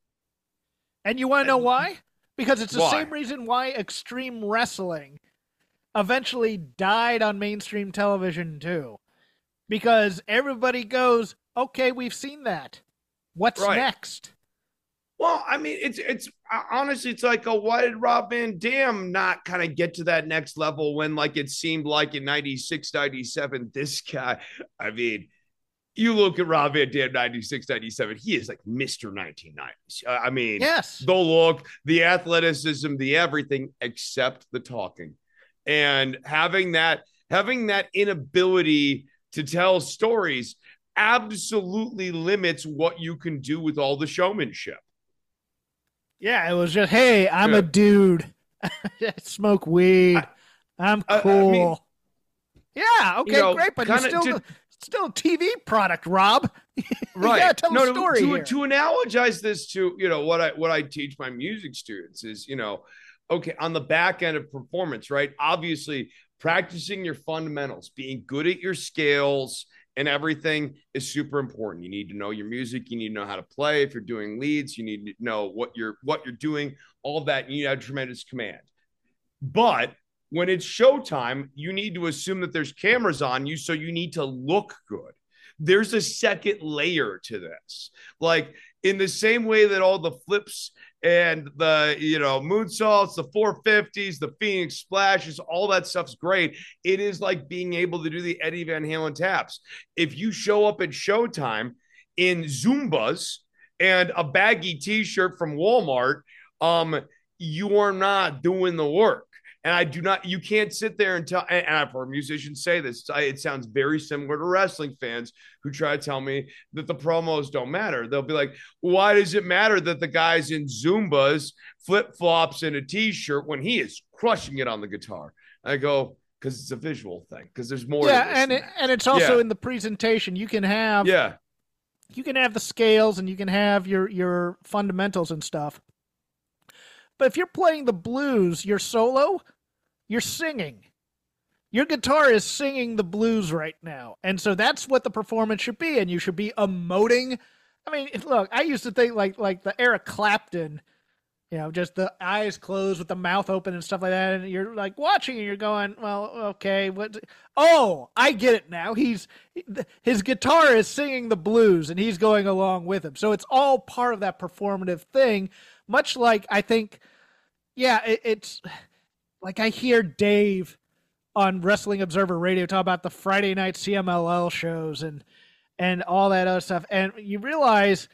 And you want to know why? Because it's the Why? same reason why Extreme Wrestling eventually died on mainstream television too. Because everybody goes, okay, we've seen that. What's Right. next? Well, I mean, it's it's honestly, it's like, oh, why did Rob Van Dam not kind of get to that next level when, like, it seemed like in ninety-six, ninety-seven, this guy, I mean, you look at Rob Van Dam ninety-six, ninety-seven, he is like Mister nineteen nineties. Uh, I mean, Yes. the look, the athleticism, the everything except the talking. And having that, having that inability to tell stories absolutely limits what you can do with all the showmanship. Yeah, it was just, hey, I'm Yeah. a dude. Smoke weed. I, am I- I cool. mean, yeah, okay, you know, great, but you're kinda still to- still a T V product, Rob. You Right. gotta tell no, a story to, here. to, to analogize this to, you know, what I what I teach my music students is, you know, okay, on the back end of performance, right? Obviously, practicing your fundamentals, being good at your scales and everything is super important. You need to know your music, you need to know how to play. If you're doing leads, you need to know what you're what you're doing, all of that, you need to have tremendous command. But when it's showtime, you need to assume that there's cameras on you, so you need to look good. There's a second layer to this. Like, in the same way that all the flips and the, you know, moonsaults, the four fifties, the Phoenix splashes, all that stuff's great. It is like being able to do the Eddie Van Halen taps. If you show up at Showtime in Zumbas and a baggy t-shirt from Walmart, um, you are not doing the work. And I do not, you can't sit there and tell, and I've heard musicians say this, it sounds very similar to wrestling fans who try to tell me that the promos don't matter. They'll be like, why does it matter that the guy's in Zumbas, flip-flops, and a t-shirt when he is crushing it on the guitar? I go, because it's a visual thing, because there's more yeah, to this and than it, that. and it's also Yeah. in the presentation. You can have Yeah. you can have the scales and you can have your your fundamentals and stuff. But if you're playing the blues, your solo, you're singing. Your guitar is singing the blues right now. And so that's what the performance should be. And you should be emoting. I mean, look, I used to think like like the Eric Clapton, you know, just the eyes closed with the mouth open and stuff like that. And you're like watching and you're going, well, okay, what? Oh, I get it now. He's his guitar is singing the blues and he's going along with him. So it's all part of that performative thing. Much like I think, yeah, it, it's like I hear Dave on Wrestling Observer Radio talk about the Friday night C M L L shows and and all that other stuff. And you realize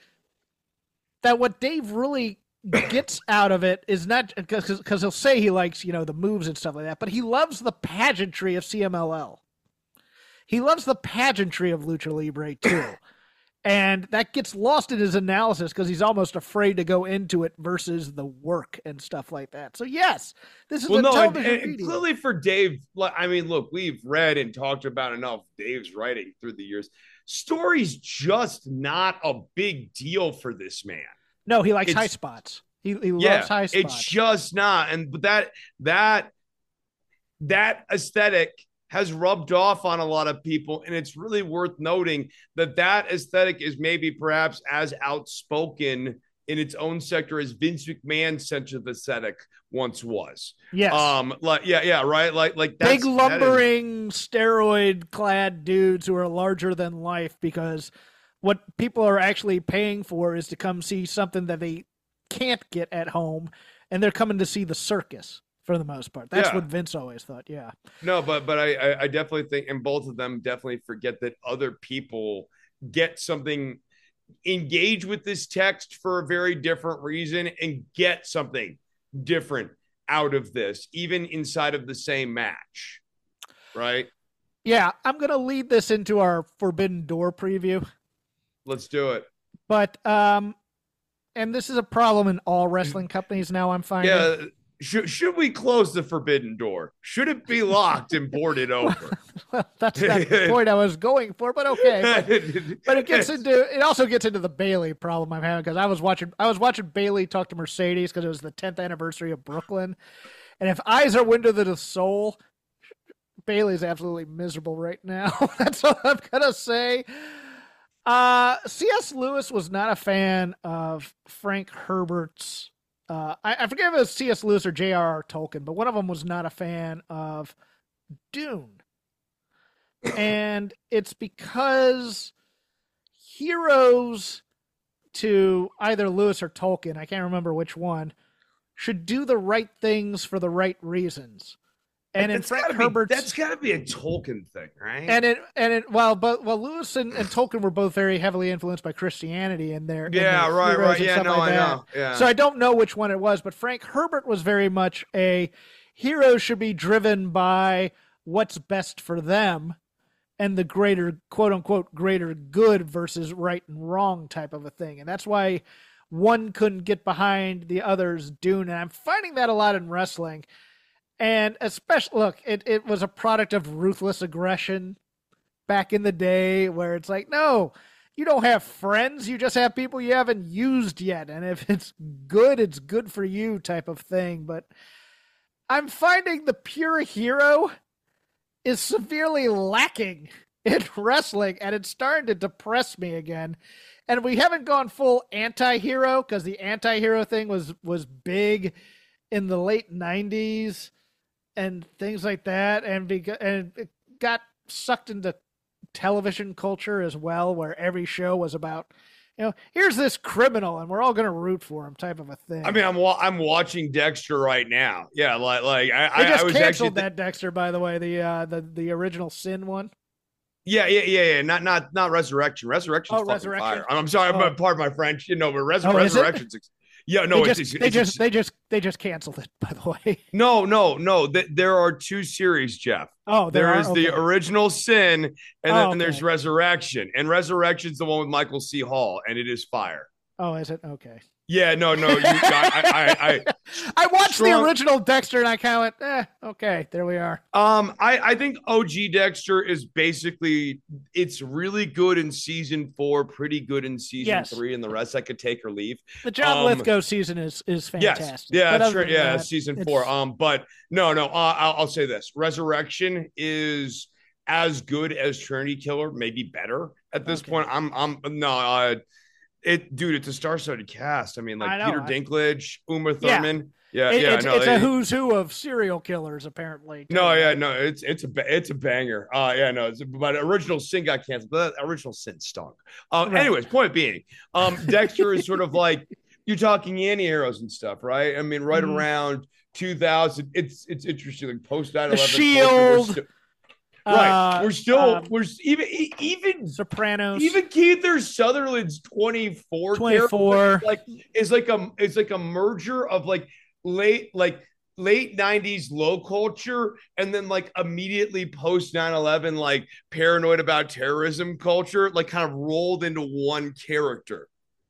that what Dave really gets out of it is not because because he'll say he likes, you know, the moves and stuff like that, but he loves the pageantry of C M L L. He loves the pageantry of Lucha Libre too. And that gets lost in his analysis because he's almost afraid to go into it versus the work and stuff like that. So yes, this is Well, a no, and, television and medium. clearly for Dave, like, I mean, look, we've read and talked about enough Dave's writing through the years. story's just not a big deal for this man. No, he likes It's- high spots. He, he loves Yeah, high spots. it's just not. And but that that that aesthetic has rubbed off on a lot of people, and it's really worth noting that that aesthetic is maybe perhaps as outspoken in its own sector as Vince McMahon's sense of aesthetic once was. Yes. Um. Like yeah, yeah. Right. Like like that's, Big lumbering steroid clad dudes who are larger than life, because what people are actually paying for is to come see something that they can't get at home, and they're coming to see the circus for the most part. That's Yeah. what Vince always thought. Yeah. No, but but I, I I definitely think, and both of them definitely forget that other people get something, engage with this text for a very different reason, and get something different out of this, even inside of the same match, right? Yeah, I'm going to lead this into our Forbidden Door preview, Let's do it. but um, and this is a problem in all wrestling companies now, I'm finding. Yeah. Should should we close the Forbidden Door? Should it be locked and boarded over? Well, that's not the point I was going for, but okay. But, but it gets into it also gets into the Bailey problem I'm having, because I was watching I was watching Bailey talk to Mercedes because it was the tenth anniversary of Brooklyn, and if eyes are window to the soul, Bailey's absolutely miserable right now. That's all I'm gonna say. Uh, C S. Lewis was not a fan of Frank Herbert's. Uh, I, I forget if it was C S. Lewis or J R R. Tolkien, but one of them was not a fan of Dune. And it's because heroes to either Lewis or Tolkien, I can't remember which one, should do the right things for the right reasons. And in That's Frank gotta be- Herbert's, that's got to be a Tolkien thing, right? and it and it well, but well, Lewis and, and Tolkien were both very heavily influenced by Christianity in their in yeah, their right, heroes right. and Yeah, stuff no, like I that. know. Yeah. So I don't know which one it was, but Frank Herbert was very much a heroes should be driven by what's best for them and the greater, quote unquote, greater good versus right and wrong type of a thing. And that's why one couldn't get behind the other's Dune. And I'm finding that a lot in wrestling. And especially, look, it, it was a product of ruthless aggression back in the day where it's like, no, you don't have friends. You just have people you haven't used yet. And if it's good, it's good for you type of thing. But I'm finding the pure hero is severely lacking in wrestling, and it's starting to depress me again. And we haven't gone full anti-hero, because the anti-hero thing was, was big in the late nineties. And things like that, and beca- and it got sucked into television culture as well, where every show was about, you know, here's this criminal, and we're all going to root for him, type of a thing. I mean, I'm wa- I'm watching Dexter right now. Yeah, like like I, they I, just I was canceled actually th- that Dexter, by the way, the uh, the the original Sin one. Yeah, yeah, yeah, yeah. Not not not Resurrection. Resurrection's Oh, fucking Resurrection? fire. I'm sorry, Oh. but pardon my French. You know, but Res- Oh, is it? Resurrection's. Ex- yeah, no, they it's, just it's, they it's just they just they just canceled it, by the way. no, no, no. Th- there are two series, Jeff. Oh, there, There are? is the Okay. original Sin, and then Oh, okay. there's Resurrection. And Resurrection's the one with Michael C. Hall, and it is fire. Oh, is it? Okay. Yeah, no, no. You, I, I, I, I watched Strong- the original Dexter, and I kind of went, eh, okay, there we are. Um, I, I think O G Dexter is basically, it's really good in season four, pretty good in season Yes. three, and the rest I could take or leave. The John Um, Lithgow season is is Yes, fantastic. yeah, But that's other right. than Yeah, that, season it's- four. Um, but no, no. Uh, I'll, I'll say this: Resurrection is as good as Trinity Killer, maybe better at this Okay. point. I'm, I'm no, uh, it, dude. It's a star-studded cast. I mean, like I know, Peter I- Dinklage, Uma Yeah. Thurman. Yeah, It- yeah. it's no, it's they- a who's who of serial killers, apparently. too. No, yeah, no, it's it's a ba- it's a banger. Uh yeah, no, it's, but original Sin got canceled. But that original Sin stunk. Um, Right. anyways, point being, um, Dexter is sort of like you're talking anti-heroes and stuff, right? I mean, right Mhm. around two thousand, it's it's interesting. Like post nine The eleven, Shield, right? uh, we're still um, we're s- even e- even Sopranos, even Keith Sutherland's twenty-four twenty-four. character, like is like a it's like a merger of like late like late nineties low culture and then like immediately post nine eleven like paranoid about terrorism culture, like kind of rolled into one character.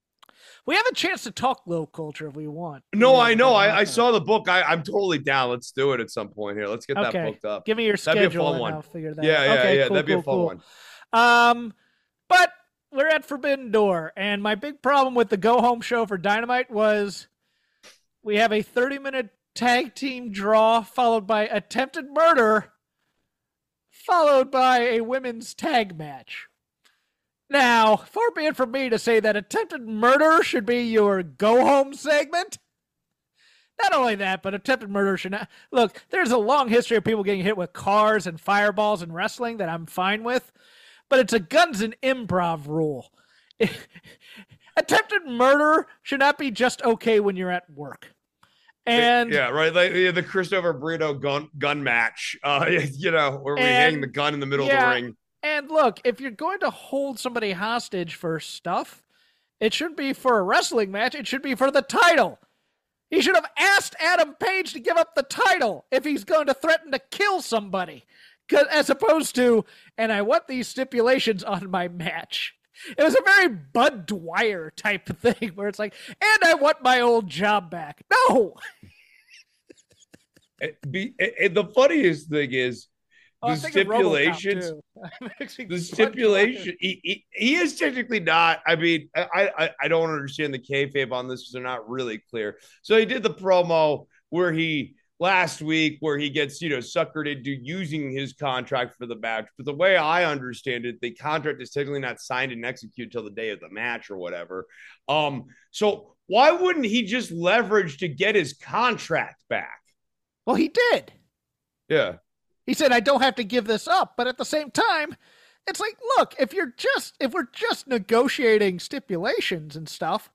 We have a chance to talk low culture if we want. No, Yeah, I know. okay. I, I saw the book. I, I'm totally down. Let's do it at some point here. Let's get Okay. that booked up. Give me your That'd be a schedule fun and one. I'll figure that Yeah, out. yeah, Okay, yeah. cool, That'd be cool, a fun cool. one. Um, But we're at Forbidden Door, and my big problem with the go-home show for Dynamite was we have a thirty-minute tag team draw followed by attempted murder, followed by a women's tag match. Now, far be it from me to say that attempted murder should be your go-home segment. Not only that, but attempted murder should not... Look, there's a long history of people getting hit with cars and fireballs in wrestling that I'm fine with, but it's a guns and improv rule. Attempted murder should not be just okay when you're at work. And yeah, right. Like yeah, the Christopher Brito gun gun match, uh, you know, where we and, hang the gun in the middle yeah, of the ring. And look, if you're going to hold somebody hostage for stuff, it shouldn't be for a wrestling match. It should be for the title. He should have asked Adam Page to give up the title if he's going to threaten to kill somebody, as opposed to, and I want these stipulations on my match. It was a very Bud Dwyer type of thing where it's like, and I want my old job back. No. It be, it, the funniest thing is oh, the stipulations. The stipulation. He, he, he is technically not. I mean, I, I I don't understand the kayfabe on this because they're not really clear. So he did the promo where he. Last week where he gets, you know, suckered into using his contract for the match. But the way I understand it, the contract is technically not signed and executed till the day of the match or whatever. Um, so why wouldn't he just leverage to get his contract back? Well, he did. Yeah. He said, I don't have to give this up. But at the same time, it's like, look, if you're just, if we're just negotiating stipulations and stuff,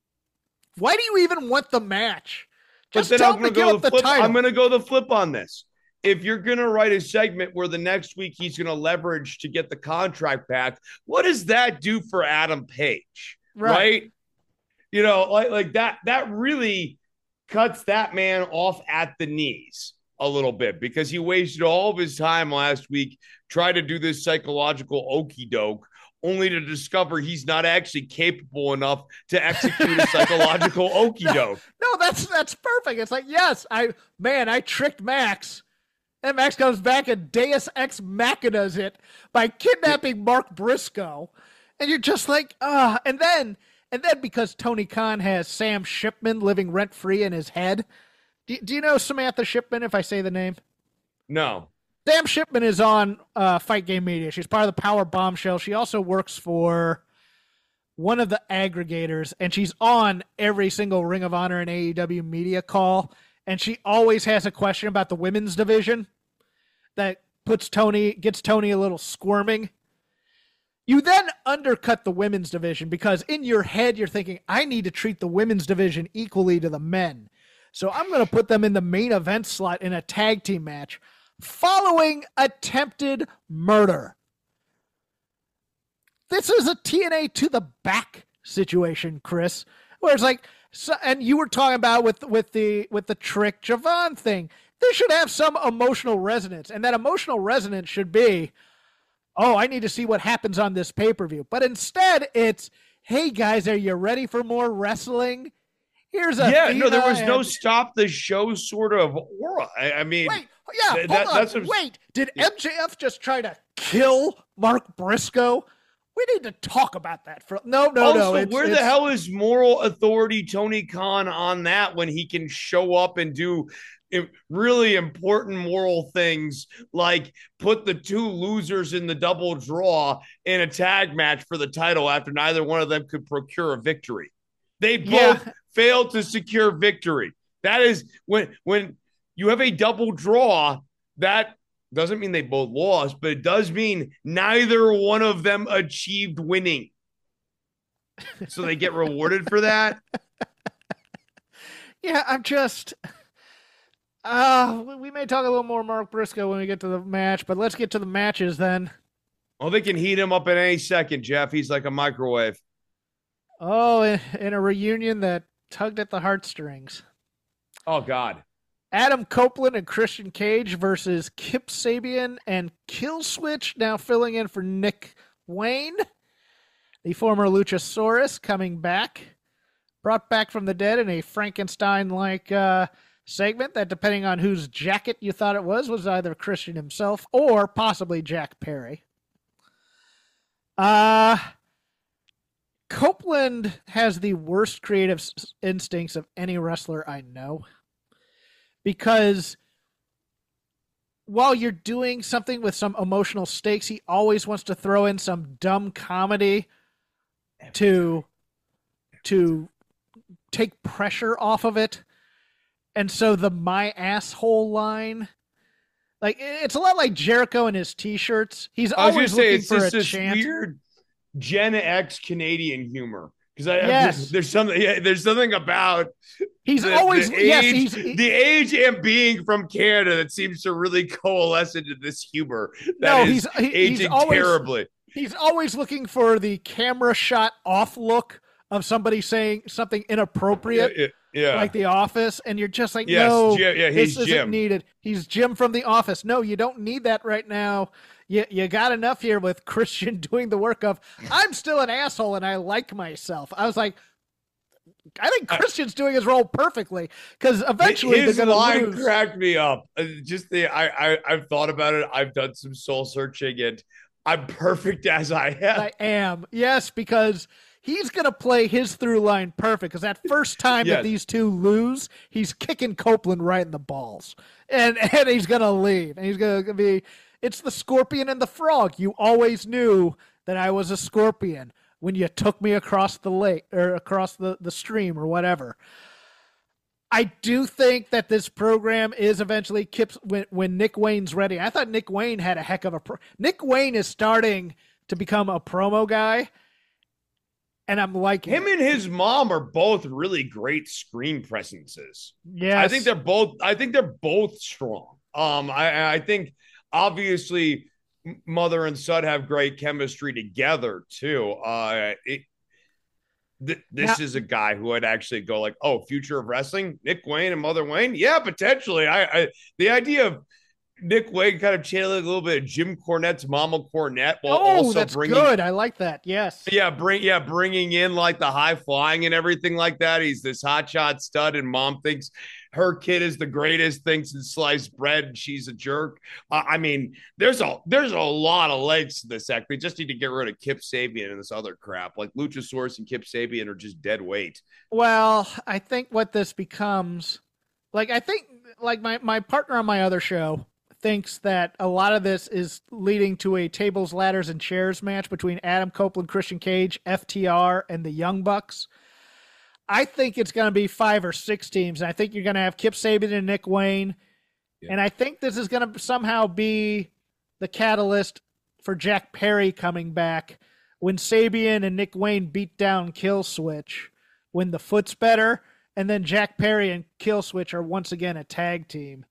why do you even want the match? Just but then tell I'm going to go the flip. Title. I'm going to go the flip on this. If you're going to write a segment where the next week he's going to leverage to get the contract back, what does that do for Adam Page? Right. right? You know, like, like that, that really cuts that man off at the knees a little bit because he wasted all of his time last week trying to do this psychological okie doke only to discover he's not actually capable enough to execute a psychological okie doke. No, no, that's that's perfect. It's like, yes, I man, I tricked Max. And Max comes back and Deus Ex Machinas it by kidnapping Mark Briscoe. And you're just like, ah, uh, and then and then because Tony Khan has Sam Shipman living rent-free in his head. Do, do you know Samantha Shipman, if I say the name? No. Sam Shipman is on uh, Fight Game Media. She's part of the Power Bombshell. She also works for one of the aggregators, and she's on every single Ring of Honor and A E W media call, and she always has a question about the women's division that puts Tony, gets Tony a little squirming. You then undercut the women's division because in your head you're thinking, I need to treat the women's division equally to the men. So I'm going to put them in the main event slot in a tag team match following attempted murder. This is a T N A to the back situation, Chris, where it's like, so, and you were talking about with, with the, with the Trick Javon thing, this should have some emotional resonance, and that emotional resonance should be, oh, I need to see what happens on this pay-per-view. But instead it's, hey guys, are you ready for more wrestling? Here's a yeah, no, there was and... no stop the show sort of aura. I, I mean, wait, yeah, th- hold that, on. That's what... Wait, did M J F just try to kill Mark Briscoe? We need to talk about that. For no, no, also, no. It's, where it's... the hell is moral authority Tony Khan on that when he can show up and do really important moral things like put the two losers in the double draw in a tag match for the title after neither one of them could procure a victory? They both yeah. failed to secure victory. That is when when you have a double draw, that doesn't mean they both lost, but it does mean neither one of them achieved winning. So they get rewarded for that. Yeah, I'm just uh we may talk a little more Mark Briscoe when we get to the match, but let's get to the matches then. Oh, they can heat him up in any second, Jeff. He's like a microwave. Oh, in, in a reunion that tugged at the heartstrings. Oh, God. Adam Copeland and Christian Cage versus Kip Sabian and Killswitch, now filling in for Nick Wayne. The former Luchasaurus coming back. Brought back from the dead in a Frankenstein-like uh, segment that, depending on whose jacket you thought it was, was either Christian himself or possibly Jack Perry. Uh, Copeland has the worst creative s- instincts of any wrestler I know. Because while you're doing something with some emotional stakes, he always wants to throw in some dumb comedy to to take pressure off of it. And so the my asshole line, like it's a lot like Jericho and his t-shirts. He's I was always gonna say looking it's for just a this chant. weird Gen X Canadian humor. Because I Yes. there's, there's something yeah, there's something about He's the, always the yes, age, he's he- the age and being from Canada that seems to really coalesce into this humor that No, is he's- he- he's aging always- terribly. he's always looking for the camera shot off look of somebody saying something Yeah, inappropriate. yeah, yeah. Like The Office, and you're just like, Yes, no, Jim- yeah, this he's isn't Jim. needed. He's Jim from The Office. No, you don't need that right now. You you got enough here with Christian doing the work of, I'm still an asshole and I like myself. I was like, I think Christian's doing his role perfectly because eventually his they're going line to lose. cracked me up. Uh, Just the I, I I've thought about it. I've done some soul searching, and I'm perfect as I am. I am. Yes, because he's going to play his through line perfect because that first time Yes. that these two lose, he's kicking Copeland right in the balls. And and he's going to leave. And he's going to be, it's the scorpion and the frog. You always knew that I was a scorpion when you took me across the lake or across the, the stream or whatever. I do think that this program is eventually Kip's when, when Nick Wayne's ready. I thought Nick Wayne had a heck of a pro. Nick Wayne is starting to become a promo guy, and I'm liking Him it. and his mom are both really great screen presences. Yes. I think they're both. I think they're both strong. Um, I, I think obviously m- mother and son have great chemistry together too. Uh, it, th- this Now- is a guy who would actually go like, "Oh, future of wrestling, Nick Wayne and Mother Wayne." Yeah, potentially. I, I the idea of Nick Wayne kind of channeling a little bit of Jim Cornette's Mama Cornette while oh, also that's bringing good. I like that. Yes. yeah, bring yeah, bringing in like the high flying and everything like that. He's this hotshot stud, and mom thinks her kid is the greatest, thinks in sliced bread, and she's a jerk. Uh, I mean, there's a there's a lot of legs to this act. We just need to get rid of Kip Sabian and this other crap. Like Luchasaurus and Kip Sabian are just dead weight. Well, I think what this becomes, like I think, like my my partner on my other show thinks that a lot of this is leading to a tables, ladders, and chairs match between Adam Copeland, Christian Cage, F T R, and the Young Bucks. I think it's going to be five or six teams. And I think you're going to have Kip Sabian and Nick Wayne. Yeah. And I think this is going to somehow be the catalyst for Jack Perry coming back when Sabian and Nick Wayne beat down Kill Switch, when the foot's better, and then Jack Perry and Kill Switch are once again a tag team.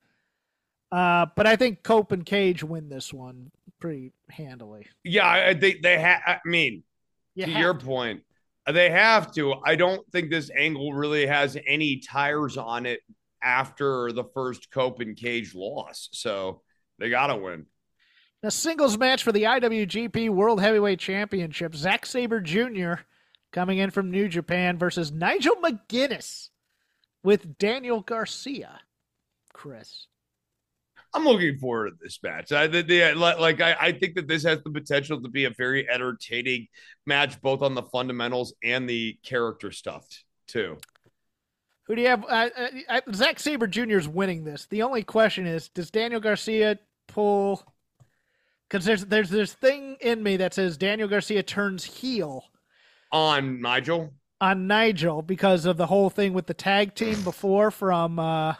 Uh, but I think Cope and Cage win this one pretty handily. Yeah, I think they have. I mean, You to have your to. point, they have to. I don't think this angle really has any tires on it after the first Cope and Cage loss. So they got to win. A singles match for the I W G P World Heavyweight Championship. Zack Sabre Junior coming in from New Japan versus Nigel McGuinness with Daniel Garcia. Chris. I'm looking forward to this match. I, the, the, like, I, I think that this has the potential to be a very entertaining match, both on the fundamentals and the character stuff, too. Who do you have? Uh, uh, Zack Sabre Junior is winning this. The only question is, does Daniel Garcia pull? Because there's there's this thing in me that says Daniel Garcia turns heel On Nigel? on Nigel because of the whole thing with the tag team before from. Uh,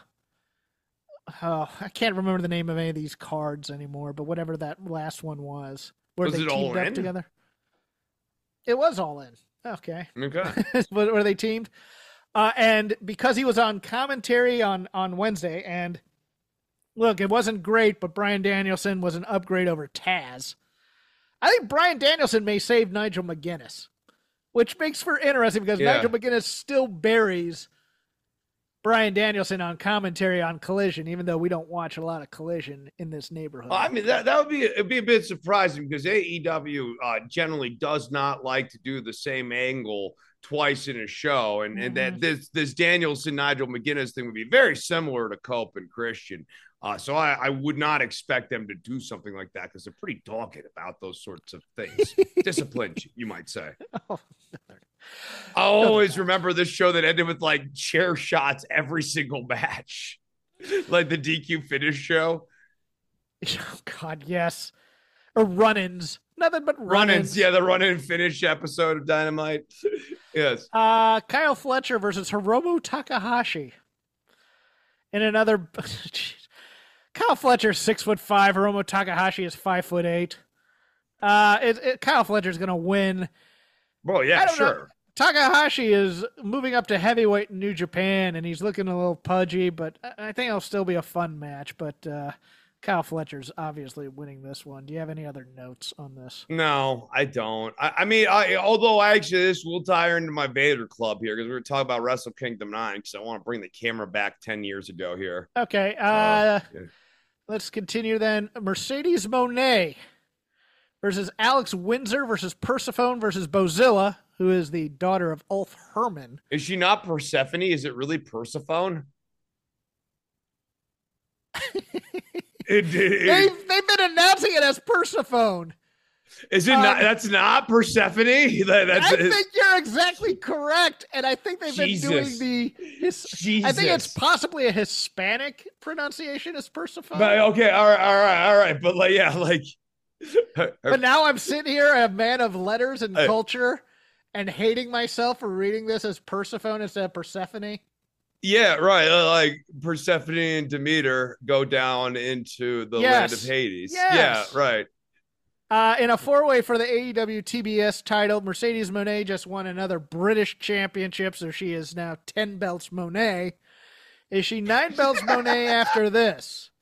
oh, I can't remember the name of any of these cards anymore, but whatever that last one was, where Was they it All teamed up In? together. It was All In. Okay. Okay. Where where they teamed. Uh, and because he was on commentary on, on Wednesday, and look, it wasn't great, but Bryan Danielson was an upgrade over Taz. I think Bryan Danielson may save Nigel McGuinness, which makes for interesting because Yeah. Nigel McGuinness still buries Bryan Danielson on commentary on Collision, even though we don't watch a lot of Collision in this neighborhood. Well, I mean, that, that would be, it'd be a bit surprising because A E W uh, generally does not like to do the same angle twice in a show. And, and that this, this Danielson, Nigel McGuinness thing would be very similar to Cope and Christian. Uh, so I, I would not expect them to do something like that because they're pretty dogged about those sorts of things. Disciplined, you might say. Oh, I always remember this show that ended with like chair shots every single match, like the D Q finish show. Oh, God, yes. Or run-ins. Nothing but run-ins. Run-ins, yeah, the run-in finish episode of Dynamite. Yes. Uh, Kyle Fletcher versus Hiromu Takahashi. In another... Kyle Fletcher's six foot five. Hiromu Takahashi is five foot eight. Uh, it, it, Kyle Fletcher's going to win. Well, yeah, sure. Know. Takahashi is moving up to heavyweight in New Japan, and he's looking a little pudgy, but I think it'll still be a fun match. But uh, Kyle Fletcher's obviously winning this one. Do you have any other notes on this? No, I don't. I, I mean, I, although I actually, this will tie into my Vader Club here because we were talking about Wrestle Kingdom nine because I want to bring the camera back ten years ago here. Okay. Uh, uh yeah. Let's continue then. Mercedes Moné versus Alex Windsor versus Persephone versus Bozilla, who is the daughter of Ulf Herman. Is she not Persephone? Is it really Persephone? it, it, they've, they've been announcing it as Persephone. Is it um, not? That's not Persephone. That, that's, I think you're exactly correct, and I think they've Jesus. been doing the. His, Jesus. I think it's possibly a Hispanic pronunciation as Persephone. But, okay, all right, all right, all right, but like, yeah, like. But now I'm sitting here, a man of letters and culture, and hating myself for reading this as Persephone instead of Persephone. Yeah, right. Like Persephone and Demeter go down into the yes. land of Hades. Yes. Yeah, right. Uh, in a four-way for the A E W T B S title, Mercedes Moné just won another British championship, so she is now ten belts Moné. Is she nine belts Moné after this?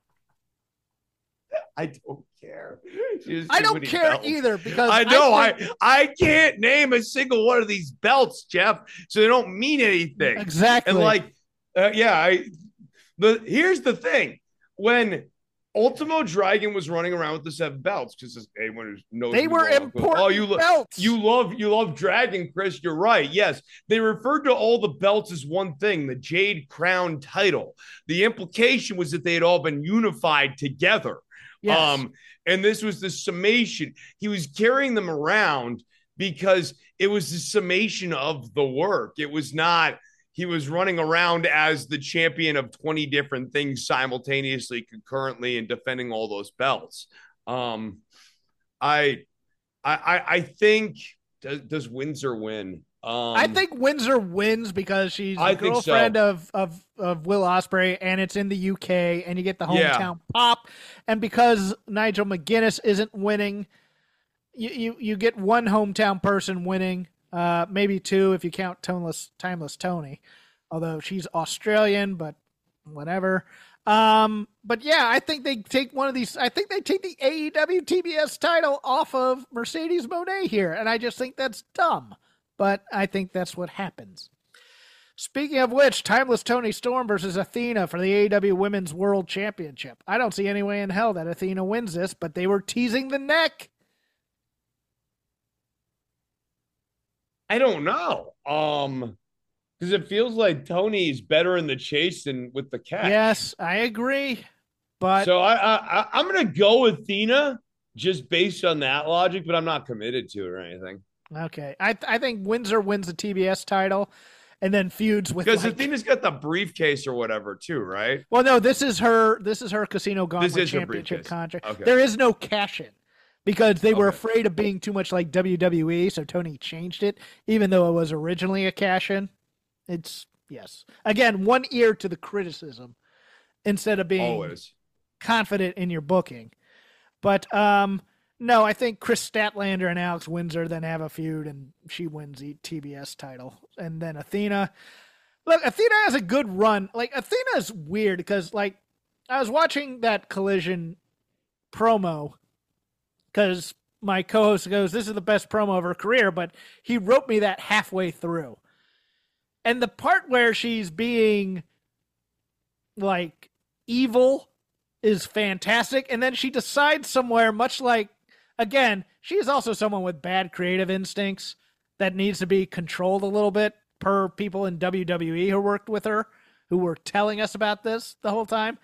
I don't care. I don't care belts. either because I know I, think... I I can't name a single one of these belts, Jeff, so they don't mean anything. Exactly. And like, uh, yeah, I. The here's the thing: when Ultimo Dragon was running around with the seven belts, because anyone who knows they were well, important oh, you lo- belts. You love you love Dragon, Chris. You're right. Yes, they referred to all the belts as one thing: the Jade Crown title. The implication was that they had all been unified together. Yes. Um, and this was the summation. He was carrying them around because it was the summation of the work. It was not, he was running around as the champion of twenty different things simultaneously, concurrently, and defending all those belts. Um, I, I, I think, does, does Windsor win? Um, I think Windsor wins because she's the I girlfriend so. of, of, of Will Ospreay, and it's in the U K, and you get the hometown yeah. pop. And because Nigel McGuinness isn't winning, you, you, you get one hometown person winning, uh, maybe two if you count Toneless, Timeless Tony, although she's Australian, but whatever. Um, but yeah, I think they take one of these. I think they take the A E W T B S title off of Mercedes Moné here, and I just think that's dumb. But I think that's what happens. Speaking of which, Timeless Tony Storm versus Athena for the A E W Women's World Championship. I don't see any way in hell that Athena wins this, but they were teasing the neck. I don't know. Um, because it feels like Tony's better in the chase than with the catch. Yes, I agree. But so I, I I'm gonna go Athena just based on that logic, but I'm not committed to it or anything. Okay, I I think Windsor wins the T B S title, and then feuds with because like, Athena's got the briefcase or whatever too, right? Well, no, this is her. This is her Casino Gauntlet this is Championship contract. Okay. There is no cash in because they were okay. afraid of being too much like W W E, so Tony changed it, even though it was originally a cash in. It's yes, again, one ear to the criticism instead of being always confident in your booking, but um. No, I think Chris Statlander and Alex Windsor then have a feud, and she wins the T B S title. And then Athena. Look, Athena has a good run. Like, Athena is weird because, like, I was watching that Collision promo because my co-host goes, this is the best promo of her career, but he wrote me that halfway through. And the part where she's being, like, evil is fantastic. And then she decides somewhere, much like, again, she is also someone with bad creative instincts that needs to be controlled a little bit per people in W W E who worked with her, who were telling us about this the whole time.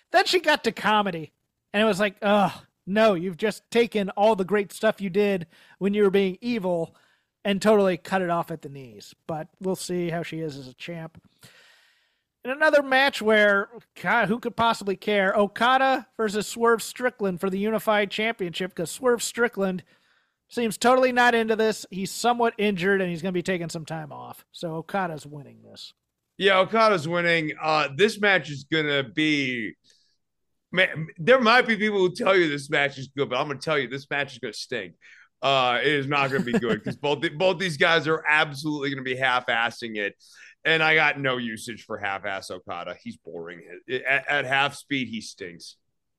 Then she got to comedy, and it was like, oh, no, you've just taken all the great stuff you did when you were being evil and totally cut it off at the knees. But we'll see how she is as a champ. In another match where, God, who could possibly care? Okada versus Swerve Strickland for the Unified Championship, because Swerve Strickland seems totally not into this. He's somewhat injured, and he's going to be taking some time off. So Okada's winning this. Yeah, Okada's winning. Uh, this match is going to be... Man, there might be people who tell you this match is good, but I'm going to tell you this match is going to stink. Uh, it is not going to be good because both, both these guys are absolutely going to be half-assing it. And I got no usage for half-ass Okada. He's boring. At, at half speed, he stinks.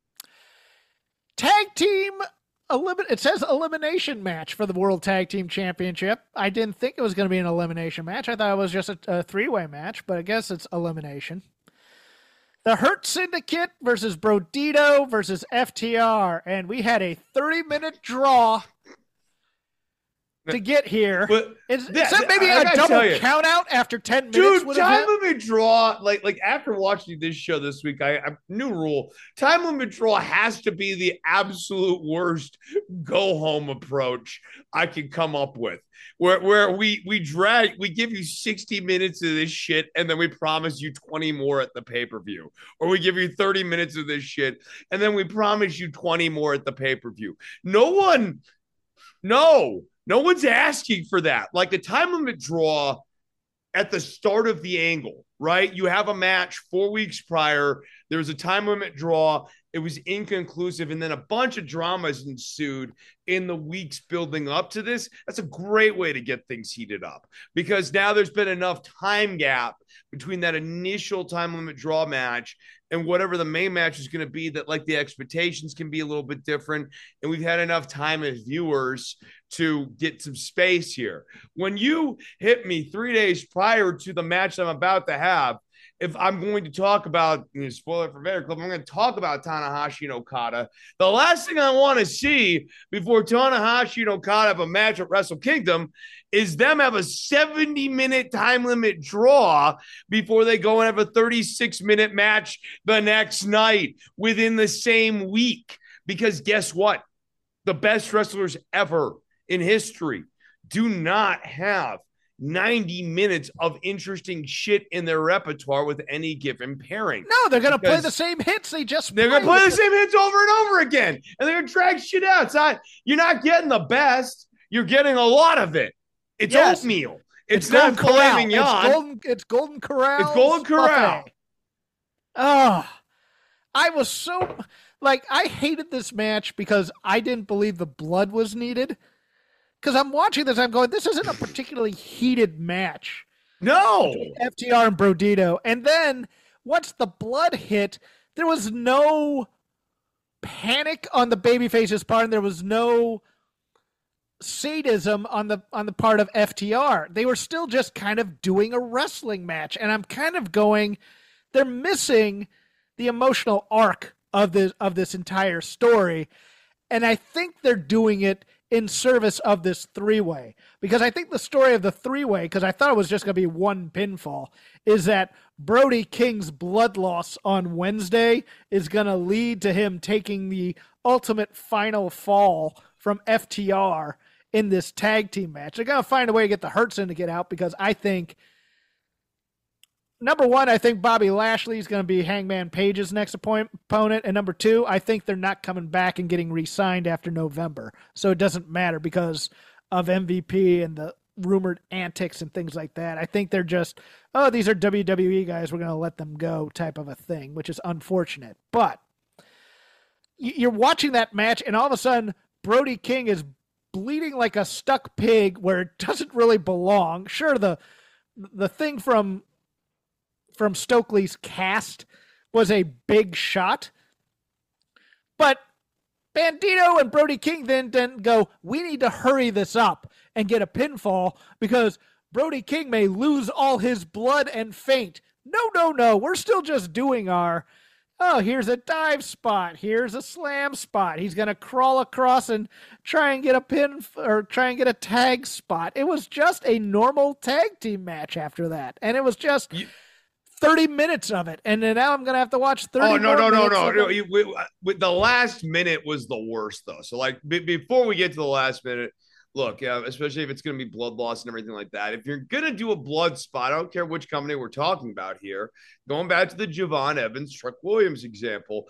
Tag team, elim- it says elimination match for the World Tag Team Championship. I didn't think it was going to be an elimination match. I thought it was just a, a three-way match, but I guess it's elimination. The Hurt Syndicate versus Brodito versus F T R. And we had a thirty-minute draw to get here. But is, that, is that maybe I, a I double count out after ten minutes? Dude, time limit draw, like like after watching this show this week, I, I new rule, time limit draw has to be the absolute worst go home approach I can come up with. Where where we we drag, we give you sixty minutes of this shit, and then we promise you twenty more at the pay-per-view. Or we give you thirty minutes of this shit, and then we promise you twenty more at the pay-per-view. No one, no. No one's asking for that. Like the time limit draw at the start of the angle, right? You have a match four weeks prior. There was a time limit draw. It was inconclusive. And then a bunch of dramas ensued in the weeks building up to this. That's a great way to get things heated up because now there's been enough time gap between that initial time limit draw match and whatever the main match is going to be that like the expectations can be a little bit different. And we've had enough time as viewers to get some space here. When you hit me three days prior to the match I'm about to have, if I'm going to talk about, you know, spoiler for Vader Club, I'm going to talk about Tanahashi and Okada. The last thing I want to see before Tanahashi and Okada have a match at Wrestle Kingdom is them have a seventy-minute time limit draw before they go and have a thirty-six minute match the next night within the same week. Because guess what? The best wrestlers ever in history do not have ninety minutes of interesting shit in their repertoire with any given pairing. No, they're going to play the same hits. They just They're going to play the same hits over and over again. And they're going to drag shit out. It's not, you're not getting the best. You're getting a lot of it. It's yes. oatmeal. It's, it's not filet mignon. It's golden, it's golden Corral. It's golden Corral. Oh, I was so, like, I hated this match because I didn't believe the blood was needed. Because I'm watching this, I'm going, this isn't a particularly heated match. No. F T R and Brodito. And then once the blood hit, there was no panic on the babyface's part, and there was no sadism on the on the part of F T R. They were still just kind of doing a wrestling match. And I'm kind of going, they're missing the emotional arc of this of this entire story. And I think they're doing it in service of this three-way. Because I think the story of the three-way, because I thought it was just going to be one pinfall, is that Brody King's blood loss on Wednesday is going to lead to him taking the ultimate final fall from F T R in this tag team match. They're going to find a way to get the Hurt Syndicate out because I think, number one, I think Bobby Lashley is going to be Hangman Page's next opponent. And number two, I think they're not coming back and getting re-signed after November. So it doesn't matter because of M V P and the rumored antics and things like that. I think they're just, oh, these are W W E guys, we're going to let them go type of a thing, which is unfortunate. But you're watching that match and all of a sudden Brody King is bleeding like a stuck pig where it doesn't really belong. Sure, the the thing from from Stokely's cast was a big shot, but Bandito and Brody King then didn't go, we need to hurry this up and get a pinfall because Brody King may lose all his blood and faint. No, no, no. We're still just doing our, oh, here's a dive spot. Here's a slam spot. He's going to crawl across and try and get a pin or try and get a tag spot. It was just a normal tag team match after that. And it was just... You- thirty minutes of it, and then now I'm going to have to watch thirty Oh, no, more no, no, minutes no, of no. it. You- we- we- The last minute was the worst, though. So, like, be- before we get to the last minute, look, uh, especially if it's going to be blood loss and everything like that, if you're going to do a blood spot, I don't care which company we're talking about here, going back to the Javon Evans, Truck Williams example,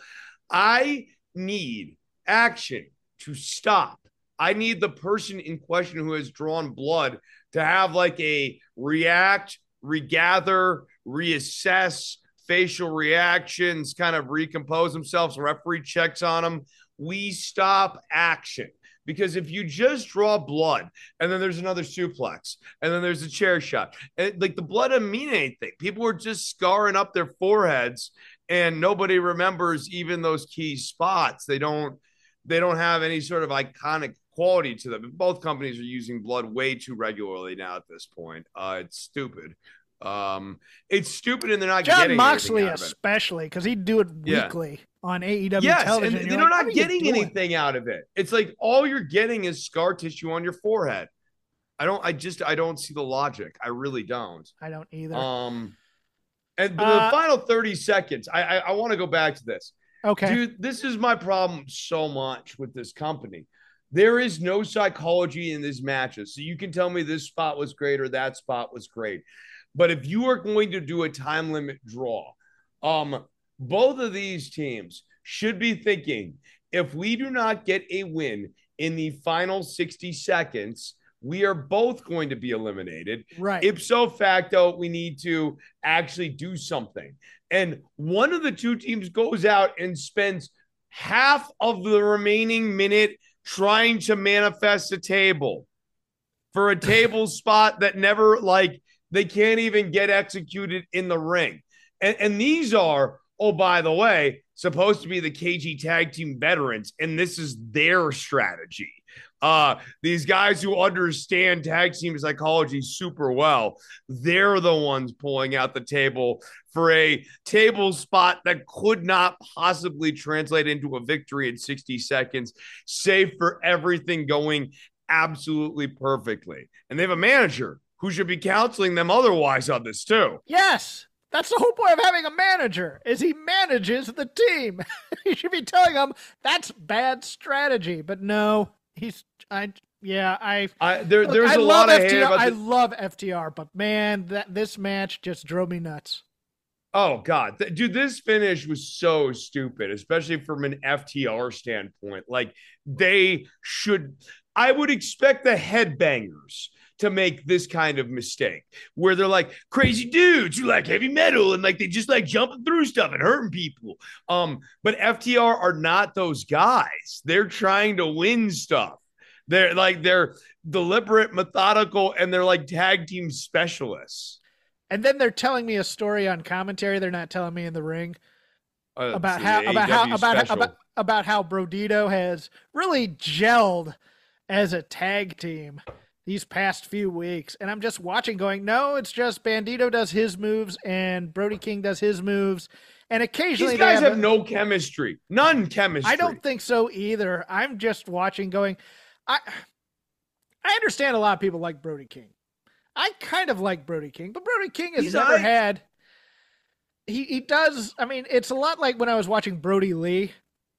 I need action to stop. I need the person in question who has drawn blood to have like a react, regather, reassess, facial reactions, kind of recompose themselves. Referee checks on them. We stop action. Because if you just draw blood and then there's another suplex and then there's a chair shot, and like the blood doesn't mean anything. People are just scarring up their foreheads and nobody remembers even those key spots. They don't, they don't have any sort of iconic quality to them. Both companies are using blood way too regularly now at this point. Uh, it's stupid. Um, it's stupid, and they're not John getting Moxley anything out of it. especially, because he'd do it Yeah. weekly on A E W Yes, television. and You're they're like, not what are you getting doing? anything out of it. It's like all you're getting is scar tissue on your forehead. I don't. I just. I don't see the logic. I really don't. I don't either. Um, and but Uh, the final thirty seconds. I I, I want to go back to this. okay. Dude, this is my problem so much with this company. There is no psychology in these matches. So you can tell me this spot was great or that spot was great. But if you are going to do a time limit draw, um, both of these teams should be thinking, if we do not get a win in the final sixty seconds, we are both going to be eliminated. Right. Ipso facto, we need to actually do something. And one of the two teams goes out and spends half of the remaining minute trying to manifest a table for a table spot that never, like, they can't even get executed in the ring. And, and these are, oh, by the way, supposed to be the K G tag team veterans, and this is their strategy. Uh, these guys who understand tag team psychology super well, they're the ones pulling out the table for a table spot that could not possibly translate into a victory in sixty seconds, save for everything going absolutely perfectly. And they have a manager who should be counseling them otherwise on this too. Yes. That's the whole point of having a manager, is he manages the team. He should be telling them that's bad strategy. But no, he's I yeah, I I there, look, there's I a love lot of F T R. hate about I the, love F T R, but man, that this match just drove me nuts. Oh, God. Th- Dude, this finish was so stupid, especially from an F T R standpoint. Like, they should... I would expect the headbangers to make this kind of mistake, where they're like crazy dudes who like heavy metal and like they just like jumping through stuff and hurting people. Um, but F T R are not those guys. They're trying to win stuff. They're like, they're deliberate, methodical, and they're like tag team specialists. And then they're telling me a story on commentary they're not telling me in the ring Uh, about it's how the about A E W how about, special. about about how Brodito has really gelled as a tag team these past few weeks. And I'm just watching going, no, it's just Bandito does his moves and Brody King does his moves. And occasionally These guys they have, have no chemistry. None chemistry. I don't think so either. I'm just watching going, I I understand a lot of people like Brody King. I kind of like Brody King, but Brody King has He's never right. had he he does, I mean, it's a lot like when I was watching Brody Lee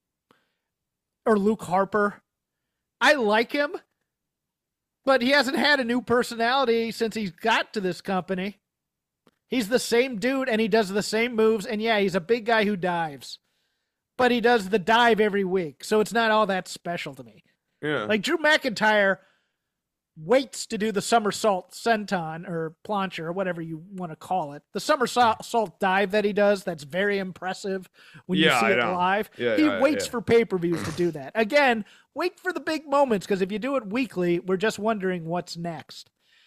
or Luke Harper. I like him, but he hasn't had a new personality since he's got to this company. He's the same dude, and he does the same moves, and yeah, he's a big guy who dives. But he does the dive every week, so it's not all that special to me. Yeah. Like, Drew McIntyre waits to do the somersault senton, or plancha, or whatever you want to call it. The somersault dive that he does, that's very impressive when Yeah, you see I it know. live. Yeah, he yeah, waits yeah. for pay-per-views to do that. Again, wait for the big moments, because if you do it weekly, we're just wondering what's next.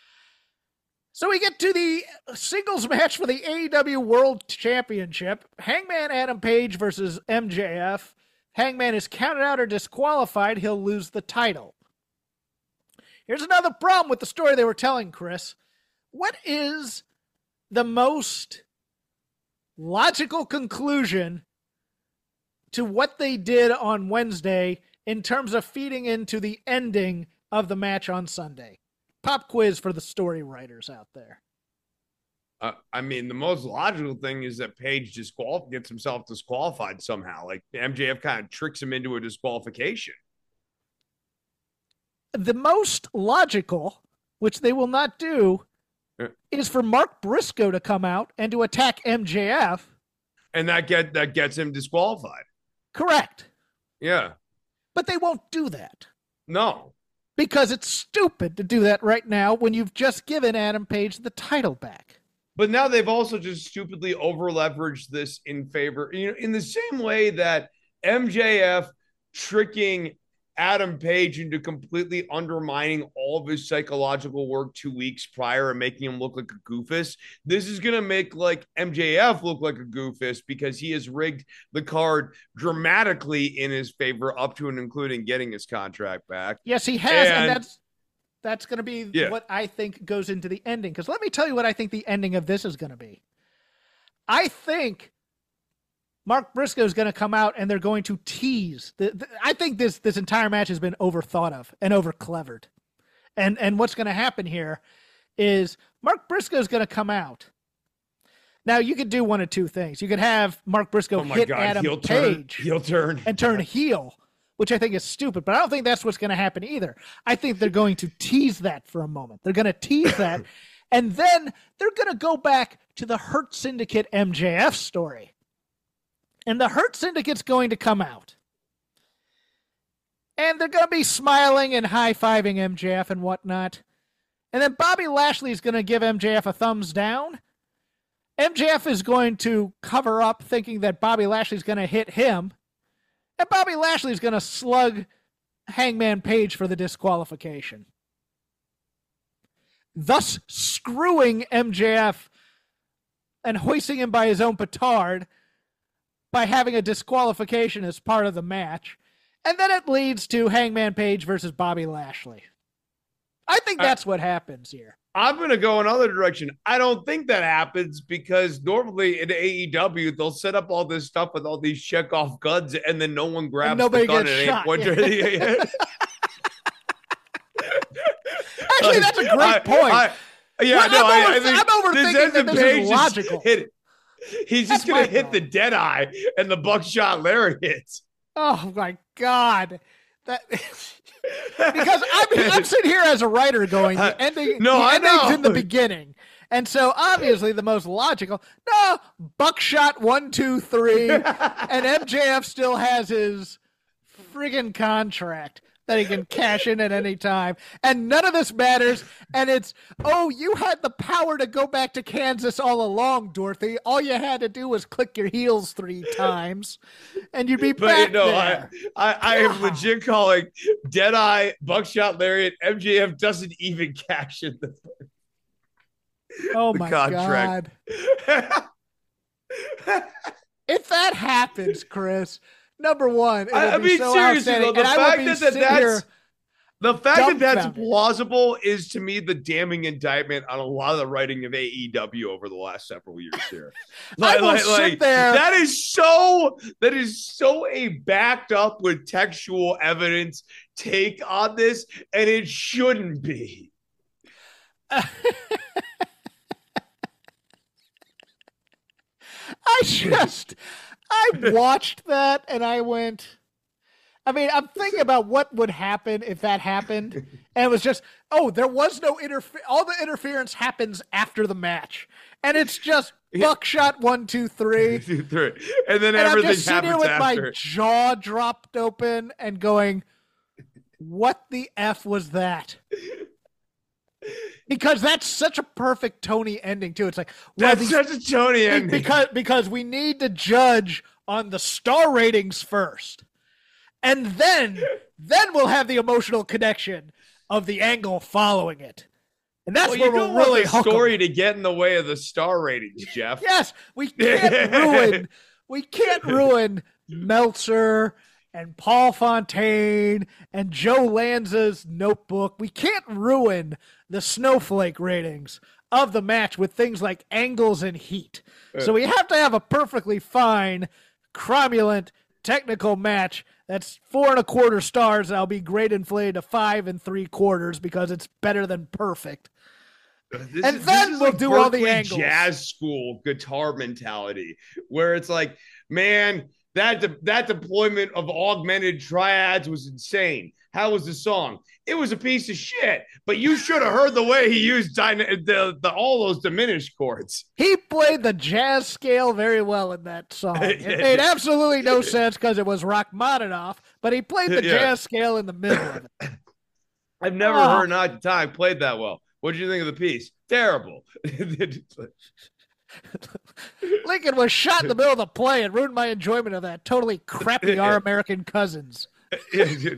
So we get to the singles match for the A E W World Championship. Hangman Adam Page versus M J F. Hangman is counted out or disqualified. He'll lose the title. Here's another problem with the story they were telling, Chris. What is the most logical conclusion to what they did on Wednesday in terms of feeding into the ending of the match on Sunday? Pop quiz for the story writers out there. Uh, I mean, the most logical thing is that Page disqual- gets himself disqualified somehow. Like M J F kind of tricks him into a disqualification. The most logical, which they will not do, yeah. is for Mark Briscoe to come out and to attack M J F. And that get that gets him disqualified. Correct. Yeah. But they won't do that. No. Because it's stupid to do that right now when you've just given Adam Page the title back. But now they've also just stupidly over leveraged this in favor, you know, in the same way that M J F tricking Adam Page into completely undermining all of his psychological work two weeks prior and making him look like a goofus. This is going to make like M J F look like a goofus because he has rigged the card dramatically in his favor up to and including getting his contract back. Yes, he has. And, and that's, that's going to be yeah. what I think goes into the ending. Because let me tell you what I think the ending of this is going to be. I think Mark Briscoe is going to come out and they're going to tease. The, the, I think this this entire match has been overthought of and over-clevered. And, and what's going to happen here is Mark Briscoe is going to come out. Now, you could do one of two things. You could have Mark Briscoe oh my hit God, Adam heel Page turn, heel turn. and turn heel, which I think is stupid. But I don't think that's what's going to happen either. I think they're going to tease that for a moment. They're going to tease that, and then they're going to go back to the Hurt Syndicate M J F story. And the Hurt Syndicate's going to come out. And they're going to be smiling and high-fiving M J F and whatnot. And then Bobby Lashley's going to give M J F a thumbs down. M J F is going to cover up thinking that Bobby Lashley's going to hit him. And Bobby Lashley's going to slug Hangman Page for the disqualification. Thus screwing M J F and hoisting him by his own petard by having a disqualification as part of the match. And then it leads to Hangman Page versus Bobby Lashley. I think that's I, what happens here. I'm going to go another direction. I don't think that happens because normally in A E W, they'll set up all this stuff with all these check-off guns and then no one grabs the gun at any point. Yeah. Actually, that's a great I, point. I, yeah, well, no, I'm, I, over, I think I'm overthinking that this is logical. Hit, he's just going to hit the dead eye and the buckshot Larry hits. Oh, my God. That because I'm, I'm sitting here as a writer going, the ending, no, the I ending's know. in the beginning. And so obviously the most logical, no, buckshot one, two, three, and M J F still has his friggin' contract that he can cash in at any time. And none of this matters. And it's, oh, you had the power to go back to Kansas all along, Dorothy. All you had to do was click your heels three times and you'd be but, back no, there. I, I, I am legit calling Deadeye, Buckshot Lariat. M J F doesn't even cash in the, oh the my contract. God. If that happens, Chris, number one, I mean, so seriously, though, the fact that, that that's the fact that that's plausible is to me the damning indictment on a lot of the writing of A E W over the last several years here. Like, I will like, sit like there. that is so that is so a backed up with textual evidence take on this, and it shouldn't be. I just, I watched that and I went, I mean, I'm thinking about what would happen if that happened. And it was just, oh, there was no interference. All the interference happens after the match. And it's just buckshot one, two, three. two, three. And then and everything I'm just sitting happens here with after. my jaw dropped open and going, what the F was that? Because that's such a perfect Tony ending too. It's like, well, that's these, such a Tony ending. Because because we need to judge on the star ratings first. And then then we'll have the emotional connection of the angle following it. And that's well, where you don't we'll really want the story em. to get in the way of the star ratings, Jeff. Yes, we can't ruin we can't ruin Meltzer and Paul Fontaine and Joe Lanza's notebook. We can't ruin the snowflake ratings of the match with things like angles and heat. So we have to have a perfectly fine, cromulent, technical match that's four and a quarter stars. And I'll be grade inflated to five and three quarters because it's better than perfect. This and is, then this is we'll like do all the Berkeley angles. Jazz school guitar mentality, where it's like, man, that de- that deployment of augmented triads was insane. How was the song? It was a piece of shit. But you should have heard the way he used dyna- the, the all those diminished chords. He played the jazz scale very well in that song. It made absolutely no sense because it was Rachmaninoff, but he played the Yeah. jazz scale in the middle of it. I've never Oh. heard Not Time played that well. What did you think of the piece? Terrible. Lincoln was shot in the middle of the play and ruined my enjoyment of that totally crappy Our American Cousins. Yeah, dude.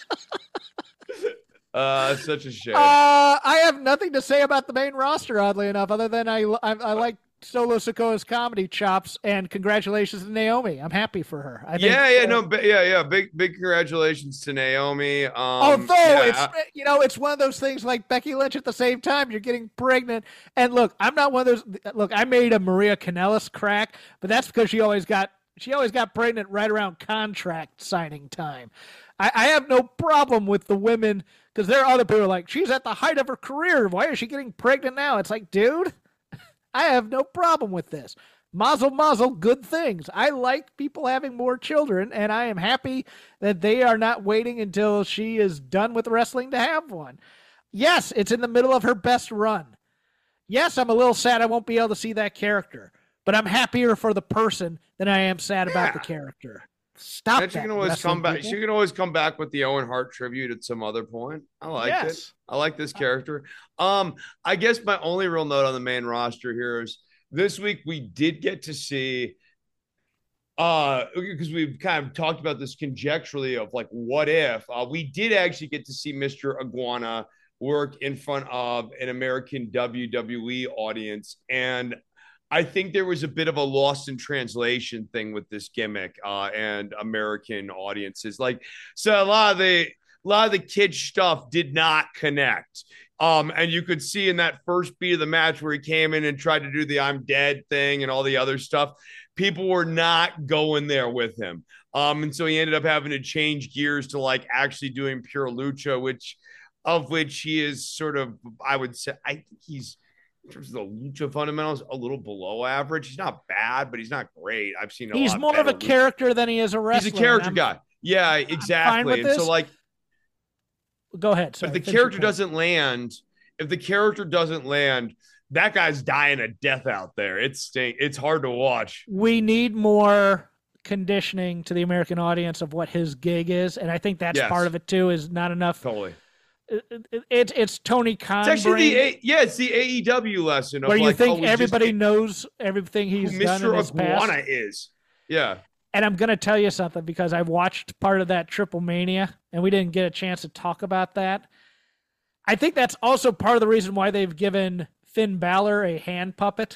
Uh, such a shame. Uh, I have nothing to say about the main roster, oddly enough, other than I, I, I like Solo Sikoa's comedy chops, and congratulations to Naomi. I'm happy for her. I think, yeah, yeah, uh, no, bi- yeah, yeah. Big, big congratulations to Naomi. Um, Although yeah, it's I- you know it's one of those things like Becky Lynch at the same time you're getting pregnant, and look, I'm not one of those. Look, I made a Maria Kanellis crack, but that's because she always got she always got pregnant right around contract signing time. I, I have no problem with the women because there are other people who are like she's at the height of her career. Why is she getting pregnant now? It's like, dude, I have no problem with this. Mazel, mazel, good things. I like people having more children, and I am happy that they are not waiting until she is done with wrestling to have one. Yes, it's in the middle of her best run. Yes, I'm a little sad I won't be able to see that character, but I'm happier for the person than I am sad about Yeah. the character. Stop and that. she can always wrestling come back. people. She can always come back with the Owen Hart tribute at some other point. I like it. Yes. I like this character. Um, I guess my only real note on the main roster here is this week we did get to see, uh, because we've kind of talked about this conjecturally of like what if uh, we did actually get to see Mister Iguana work in front of an American W W E audience, and I think there was a bit of a lost in translation thing with this gimmick uh, and American audiences. Like, so a lot of the a lot of the kid stuff did not connect. Um, and you could see in that first beat of the match where he came in and tried to do the I'm dead thing and all the other stuff, people were not going there with him. Um, and so he ended up having to change gears to like actually doing pure lucha, which of which he is sort of, I would say, I think he's, in terms of the lucha fundamentals, a little below average. He's not bad, but he's not great. I've seen a He's lot more of a better lucha- character than he is a wrestler. He's a character and guy. Yeah, exactly. with And so this. like, Go ahead. Sorry, if the finish your character point. doesn't land, if the character doesn't land, that guy's dying a death out there. It's stink. It's hard to watch. We need more conditioning to the American audience of what his gig is, and I think that's Yes. part of it too. Is not enough. Totally. It, it, it's it's Tony Khan It's actually brain, the A- yeah, it's the A E W lesson of where you like, think oh, we just everybody get knows everything who he's done Mister in his Iguana past. is. Yeah. And I'm gonna tell you something because I watched part of that Triple Mania, and we didn't get a chance to talk about that. I think that's also part of the reason why they've given Finn Balor a hand puppet,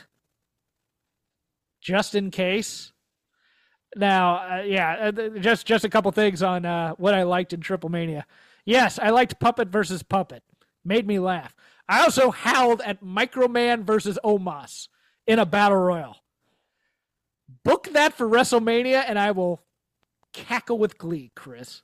just in case. Now, uh, yeah, uh, just just a couple things on uh, what I liked in Triple Mania. Yes, I liked puppet versus puppet. Made me laugh. I also howled at Microman versus Omos in a battle royal. Book that for WrestleMania, and I will cackle with glee, Chris.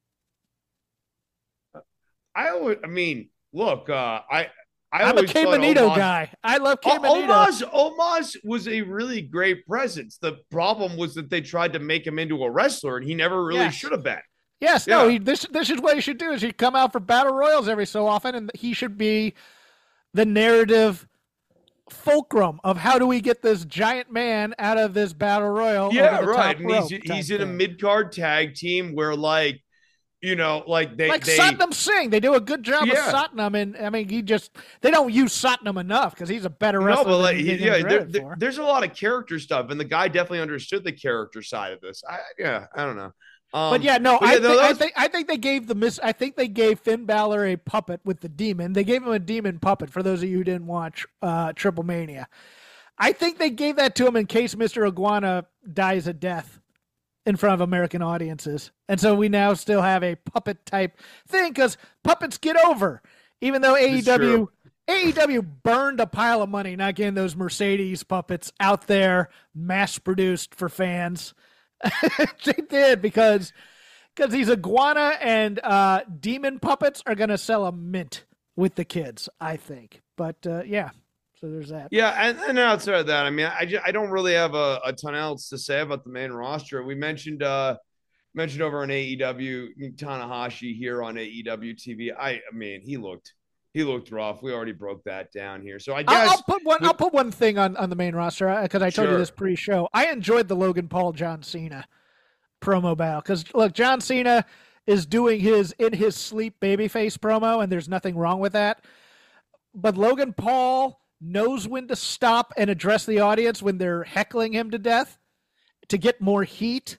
I always, I mean, look, uh, I, I I'm a always K thought Manito Omos- guy. I love K O- Manito. Omos, Omos was a really great presence. The problem was that they tried to make him into a wrestler, and he never really Yes. should have been. Yes, no, Yeah. he, this this is what he should do. Is he come out for battle royals every so often, and he should be the narrative fulcrum of how do we get this giant man out of this battle royal? Yeah, over the right. top And he's rope he's type in a thing. mid card tag team where, like, you know, like they like they Satnam Singh. They do a good job Yeah. of Satnam, and I mean, he just they don't use Satnam enough because he's a better no, wrestler. but like than he- he's yeah, getting there, credit there- for. there's a lot of character stuff, and the guy definitely understood the character side of this. I yeah, I don't know. Um, But yeah, no, but I, yeah, thi- no, that I was- think I think they gave the miss. I think they gave Finn Balor a puppet with the demon. They gave him a demon puppet. For those of you who didn't watch uh, Triple Mania, I think they gave that to him in case Mister Iguana dies a death in front of American audiences, and so we now still have a puppet type thing because puppets get over, even though A E W. true. A E W burned a pile of money not getting those Mercedes puppets out there mass produced for fans. They did because because these iguana and uh, demon puppets are going to sell a mint with the kids, I think. But uh, yeah, so there's that. Yeah, and, and outside of that, I mean, I just, I don't really have a, a ton else to say about the main roster. We mentioned uh, mentioned over on A E W Tanahashi here on A E W T V. I, I mean, he looked he looked rough. We already broke that down here. So I guess I'll, I'll put one. With, I'll put one thing on, on the main roster because I told sure. you this pre-show. I enjoyed the Logan Paul John Cena promo battle because look, John Cena is doing his in his sleep babyface promo, and there's nothing wrong with that. But Logan Paul knows when to stop and address the audience when they're heckling him to death to get more heat.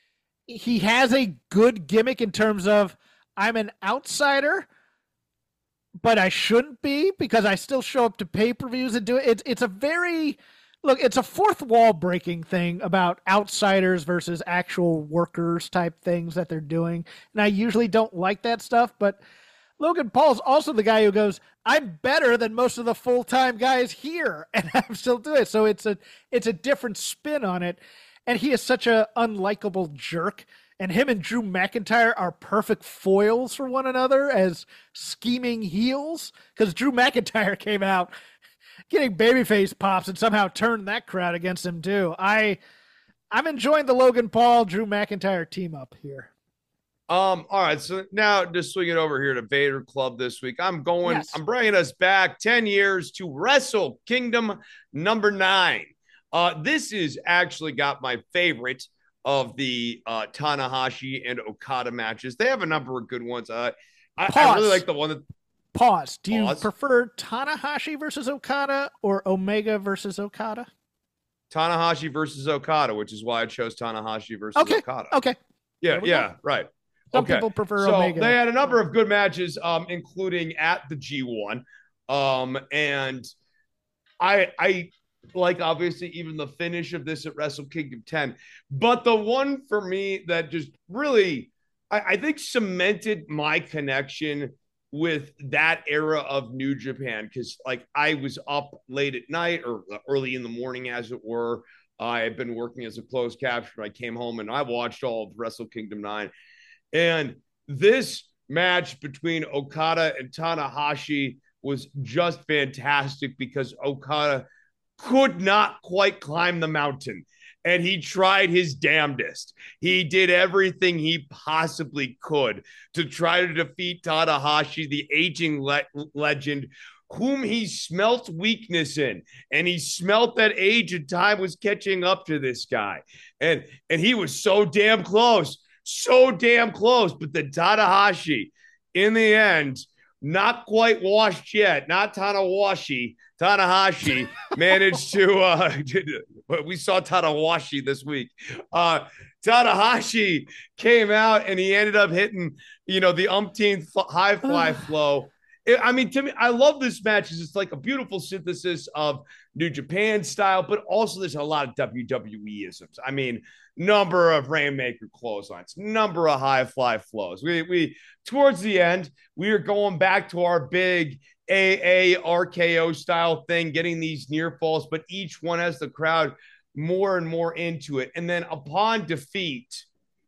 He has a good gimmick in terms of I'm an outsider, but I shouldn't be because I still show up to pay-per-views and do it. It's, it's a very, look, it's a fourth wall breaking thing about outsiders versus actual workers type things that they're doing. And I usually don't like that stuff, but Logan Paul's also the guy who goes, I'm better than most of the full-time guys here, and I'm still doing it. So it's a it's a different spin on it. And he is such a unlikable jerk. And him and Drew McIntyre are perfect foils for one another as scheming heels. Because Drew McIntyre came out getting babyface pops and somehow turned that crowd against him too. I I'm enjoying the Logan Paul Drew McIntyre team up here. Um, all right, so now just swing it over here to Vader Club this week. I'm going, yes. I'm bringing us back ten years to Wrestle Kingdom number nine. Uh, this is actually got my favorite of the uh, Tanahashi and Okada matches. They have a number of good ones. Uh, I, I really like the one that. Pause. Do Pause. you prefer Tanahashi versus Okada or Omega versus Okada? Tanahashi versus Okada, which is why I chose Tanahashi versus okay. Okada. Okay. Yeah, yeah, go. right. Some okay. people prefer so Omega. They had a number of good matches, um, including at the G one. Um, and I I like obviously even the finish of this at Wrestle Kingdom ten. But the one for me that just really I, I think cemented my connection with that era of New Japan, because like I was up late at night or early in the morning, as it were. I had been working as a closed captioner. I came home and I watched all of Wrestle Kingdom nine. And this match between Okada and Tanahashi was just fantastic because Okada could not quite climb the mountain. And he tried his damnedest. He did everything he possibly could to try to defeat Tanahashi, the aging le- legend, whom he smelt weakness in. And he smelt that age and time was catching up to this guy. And, and he was so damn close. So damn close, but the Tanahashi, in the end, not quite washed yet. Not Tanahashi. Tanahashi managed to. Uh, we saw Tanahashi this week. Uh, Tanahashi came out and he ended up hitting, you know, the umpteenth high fly flow. It, I mean, to me, I love this match. It's like a beautiful synthesis of New Japan style, but also there's a lot of W W E-isms. I mean, number of Rainmaker clotheslines, number of high fly flows. We, we towards the end, we are going back to our big A A R K O style thing, getting these near falls, but each one has the crowd more and more into it. And then upon defeat,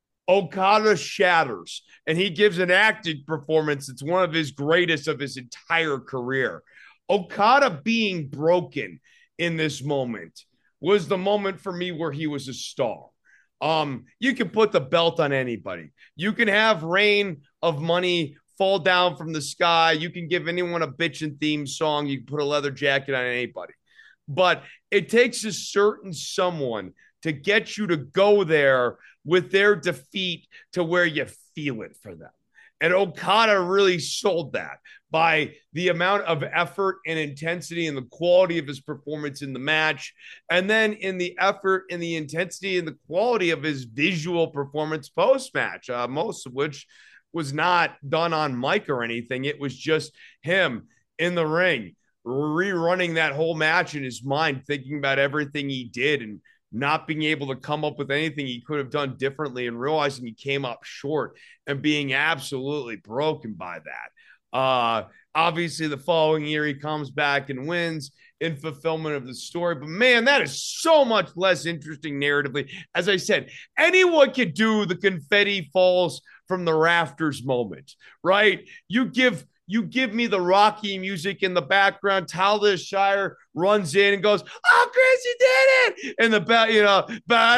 Okada shatters and he gives an acting performance. It's one of his greatest of his entire career. Okada being broken in this moment was the moment for me where he was a star. Um, you can put the belt on anybody. You can have rain of money fall down from the sky. You can give anyone a bitchin' theme song. You can put a leather jacket on anybody. But it takes a certain someone to get you to go there with their defeat to where you feel it for them. And Okada really sold that by the amount of effort and intensity and the quality of his performance in the match. And then in the effort and the intensity and the quality of his visual performance post-match, uh, most of which was not done on mic or anything. It was just him in the ring, rerunning that whole match in his mind, thinking about everything he did and not being able to come up with anything he could have done differently and realizing he came up short and being absolutely broken by that. Uh, obviously, the following year, he comes back and wins in fulfillment of the story. But, man, that is so much less interesting narratively. As I said, anyone could do the confetti falls from the rafters moment, right? You give you give me the Rocky music in the background. Talia Shire runs in and goes, "Oh, Chris, you did it!" And the back, you know,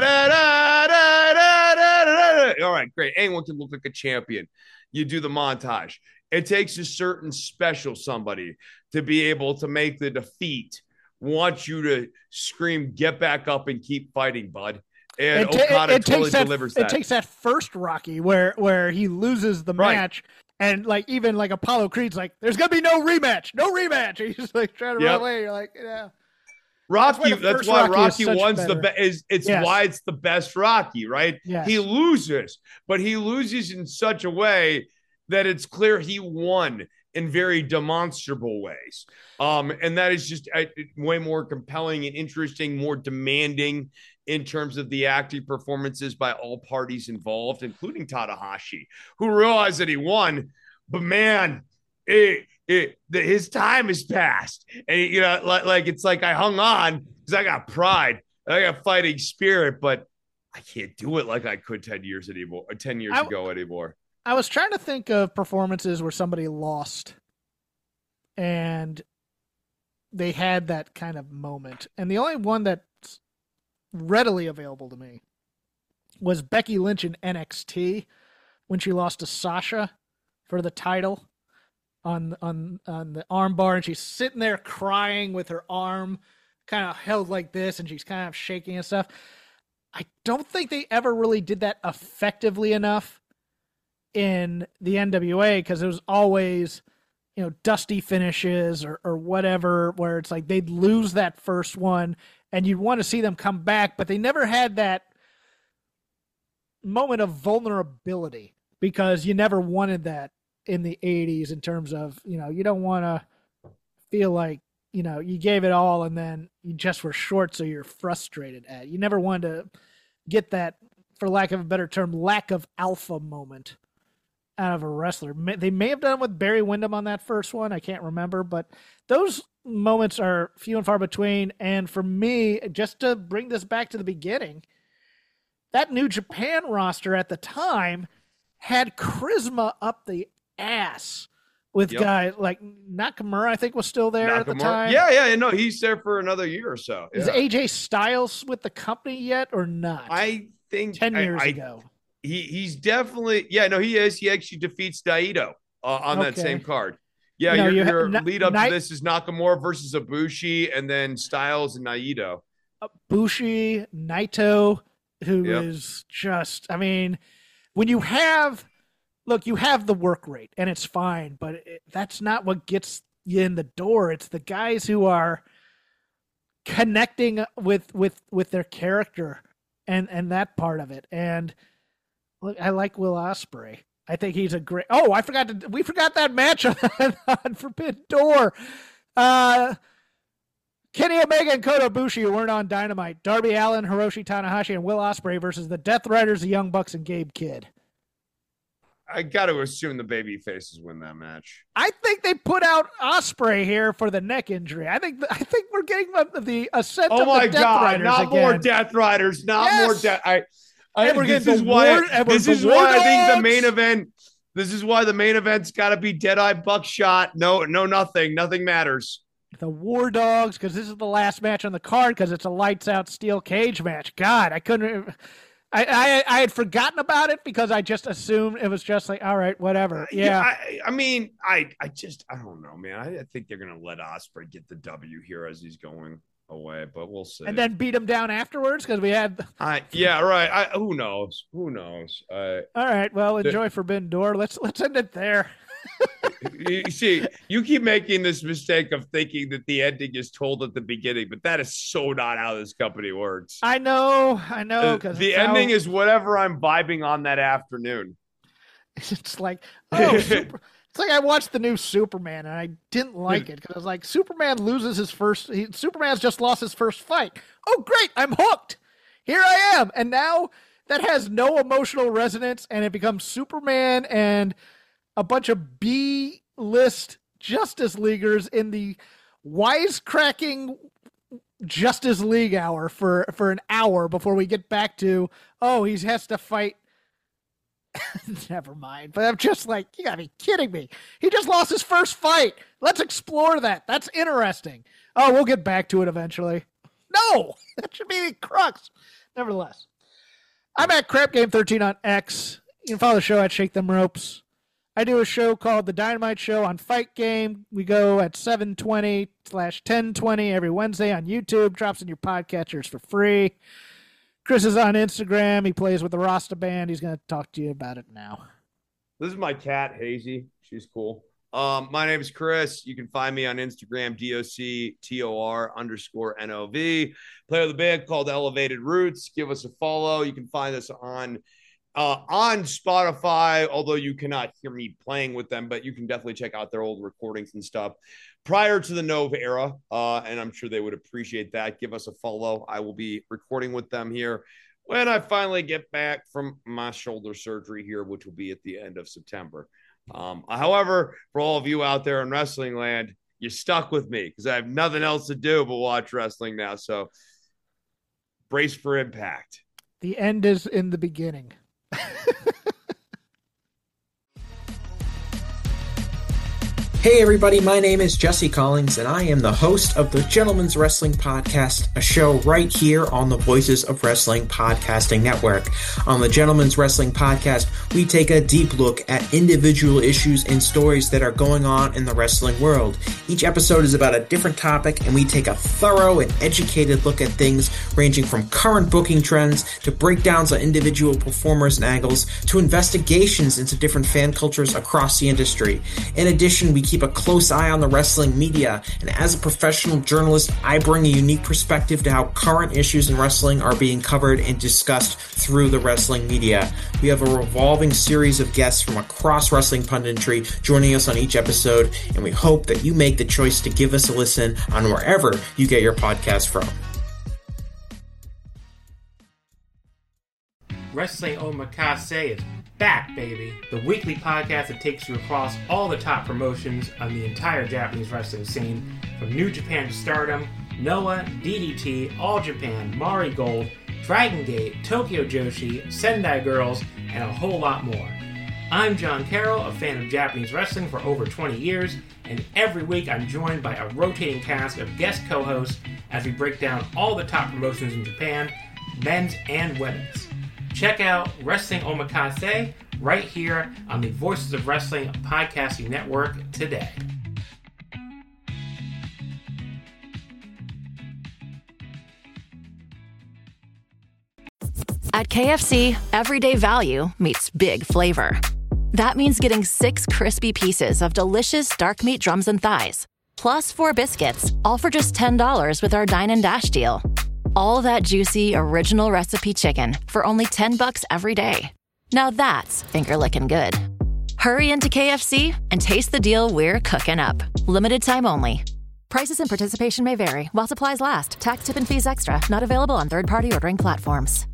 ba-da-da-da-da-da-da-da. All right, great. Anyone can look like a champion. You do the montage. It takes a certain special somebody to be able to make the defeat want you to scream, "Get back up and keep fighting, bud." And it, Okada it, it totally takes that, delivers that. It takes that first Rocky where where he loses the Right. match, and like even like Apollo Creed's like, "There's gonna be no rematch, no rematch." And he's like trying to Yep. run away. You're like, yeah. Rocky, That's why, that's why Rocky, Rocky, is such one's the better. best. Is it's Yes. why it's the best Rocky, right? Yes. He loses, but he loses in such a way that it's clear he won in very demonstrable ways. Um, and that is just uh, way more compelling and interesting, more demanding in terms of the acting performances by all parties involved, including Tanahashi, who realized that he won, but man, it, it, the, his time has passed. And, you know, like, like it's like I hung on because I got pride, I got fighting spirit, but I can't do it like I could ten years anymore, or ten years I, ago anymore. I was trying to think of performances where somebody lost and they had that kind of moment. And the only one that's readily available to me was Becky Lynch in N X T when she lost to Sasha for the title on on on the arm bar, and she's sitting there crying with her arm kind of held like this, and she's kind of shaking and stuff. I don't think they ever really did that effectively enough in the N W A, because it was always, you know, dusty finishes or, or whatever, where it's like they'd lose that first one and you'd want to see them come back, but they never had that moment of vulnerability because you never wanted that in the eighties in terms of, you know, you don't want to feel like, you know, you gave it all and then you just were short, so you're frustrated at it. You never wanted to get that, for lack of a better term, lack of alpha moment out of a wrestler. They may have done it with Barry Windham on that first one. I can't remember, but those moments are few and far between. And for me, just to bring this back to the beginning, that New Japan roster at the time had charisma up the ass with Yep. guys like Nakamura, I think was still there at the Nakamura. time. Yeah, yeah, no, he's there for another year or so. Is Yeah. A J Styles with the company yet or not? I think ten years I, I, ago. He he's definitely yeah no he is he actually defeats Naito uh, on that Okay. same card. Yeah, No, your, you ha- your Na- lead up Nai- to this is Nakamura versus Ibushi, and then Styles and Naito. Bushi, Naito, who is Yep. just, I mean, when you have, look, you have the work rate and it's fine, but it, that's not what gets you in the door. It's the guys who are connecting with, with, with their character and, and that part of it. And look, I like Will Ospreay. I think he's a great, oh, I forgot to, we forgot that match on, on Forbidden Door. Uh, Kenny Omega and Kota Ibushi, who weren't on Dynamite. Darby Allin, Hiroshi Tanahashi, and Will Ospreay versus the Death Riders, the Young Bucks, and Gabe Kidd. I got to assume the baby faces win that match. I think they put out Ospreay here for the neck injury. I think I think we're getting the, the ascent Oh of my the Death god! Riders Not again. more Death Riders. Not Yes! more Death. I. I And we're this getting is the why. War- and we're this the is War why I think the Dogs! main event. This is why the main event's got to be Deadeye Buckshot. No, no, nothing. Nothing matters. The War Dogs, because this is the last match on the card, because it's a lights out steel cage match. God, I couldn't. I, I I had forgotten about it because I just assumed it was just like, all right, whatever. Yeah. I, I mean, I, I just, I don't know, man. I, I think they're gonna let Ospreay get the W here as he's going away, but we'll see. And then beat him down afterwards because we had. I, yeah, right. I, who knows? Who knows? Uh, All right, well, enjoy Forbidden Door. Let's let's end it there. you see, you keep making this mistake of thinking that the ending is told at the beginning, but that is so not how this company works. I know, I know, Uh, because the ending is whatever I'm vibing on that afternoon. It's like, oh, super, it's like I watched the new Superman and I didn't like it because I was like, Superman loses his first. He, Superman's just lost his first fight. Oh, great! I'm hooked. Here I am, and now that has no emotional resonance, and it becomes Superman and a bunch of B-list Justice Leaguers in the wisecracking Justice League hour for, for an hour before we get back to, oh, he has to fight Never mind. But I'm just like, you gotta be kidding me. He just lost his first fight. Let's explore that. That's interesting. Oh, we'll get back to it eventually. No, that should be the crux. Nevertheless, I'm at Crap Game thirteen on X. You can follow the show at Shake Them Ropes. I do a show called The Dynamite Show on Fight Game. We go at seven twenty slash ten twenty every Wednesday on YouTube. Drops in your podcatchers for free. Chris is on Instagram. He plays with the Rasta Band. He's going to talk to you about it now. This is my cat, Hazy. She's cool. Um, my name is Chris. You can find me on Instagram, D O C T O R underscore N O V. Play with a band called Elevated Roots. Give us a follow. You can find us on uh, on Spotify, although you cannot hear me playing with them, but you can definitely check out their old recordings and stuff. Prior to the Nova era, uh, and I'm sure they would appreciate that. Give us a follow. I will be recording with them here when I finally get back from my shoulder surgery here, which will be at the end of September. Um, however, for all of you out there in wrestling land, you're stuck with me because I have nothing else to do but watch wrestling now. So brace for impact. The end is in the beginning. Hey everybody, my name is Jesse Collins and I am the host of the Gentleman's Wrestling Podcast, a show right here on the Voices of Wrestling Podcasting Network. On the Gentleman's Wrestling Podcast, we take a deep look at individual issues and stories that are going on in the wrestling world. Each episode is about a different topic and we take a thorough and educated look at things ranging from current booking trends to breakdowns on individual performers and angles to investigations into different fan cultures across the industry. In addition, we keep a close eye on the wrestling media, and as a professional journalist, I bring a unique perspective to how current issues in wrestling are being covered and discussed through the wrestling media. We have a revolving series of guests from across wrestling punditry joining us on each episode, and we hope that you make the choice to give us a listen on wherever you get your podcast from. Wrestling Omakase is back, baby. The weekly podcast that takes you across all the top promotions on the entire Japanese wrestling scene, from New Japan to Stardom, Noah, D D T, All Japan, Mari Gold, Dragon Gate, Tokyo Joshi, Sendai Girls, and a whole lot more. I'm John Carroll, a fan of Japanese wrestling for over twenty years, and every week I'm joined by a rotating cast of guest co-hosts as we break down all the top promotions in Japan, men's and women's. Check out Wrestling Omakase right here on the Voices of Wrestling Podcasting Network today. At K F C, everyday value meets big flavor. That means getting six crispy pieces of delicious dark meat drums and thighs, plus four biscuits, all for just ten dollars with our Dine and Dash deal. All that juicy, original recipe chicken for only ten bucks every day. Now that's finger-licking good. Hurry into K F C and taste the deal we're cooking up. Limited time only. Prices and participation may vary while supplies last. Tax, tip, and fees extra. Not available on third-party ordering platforms.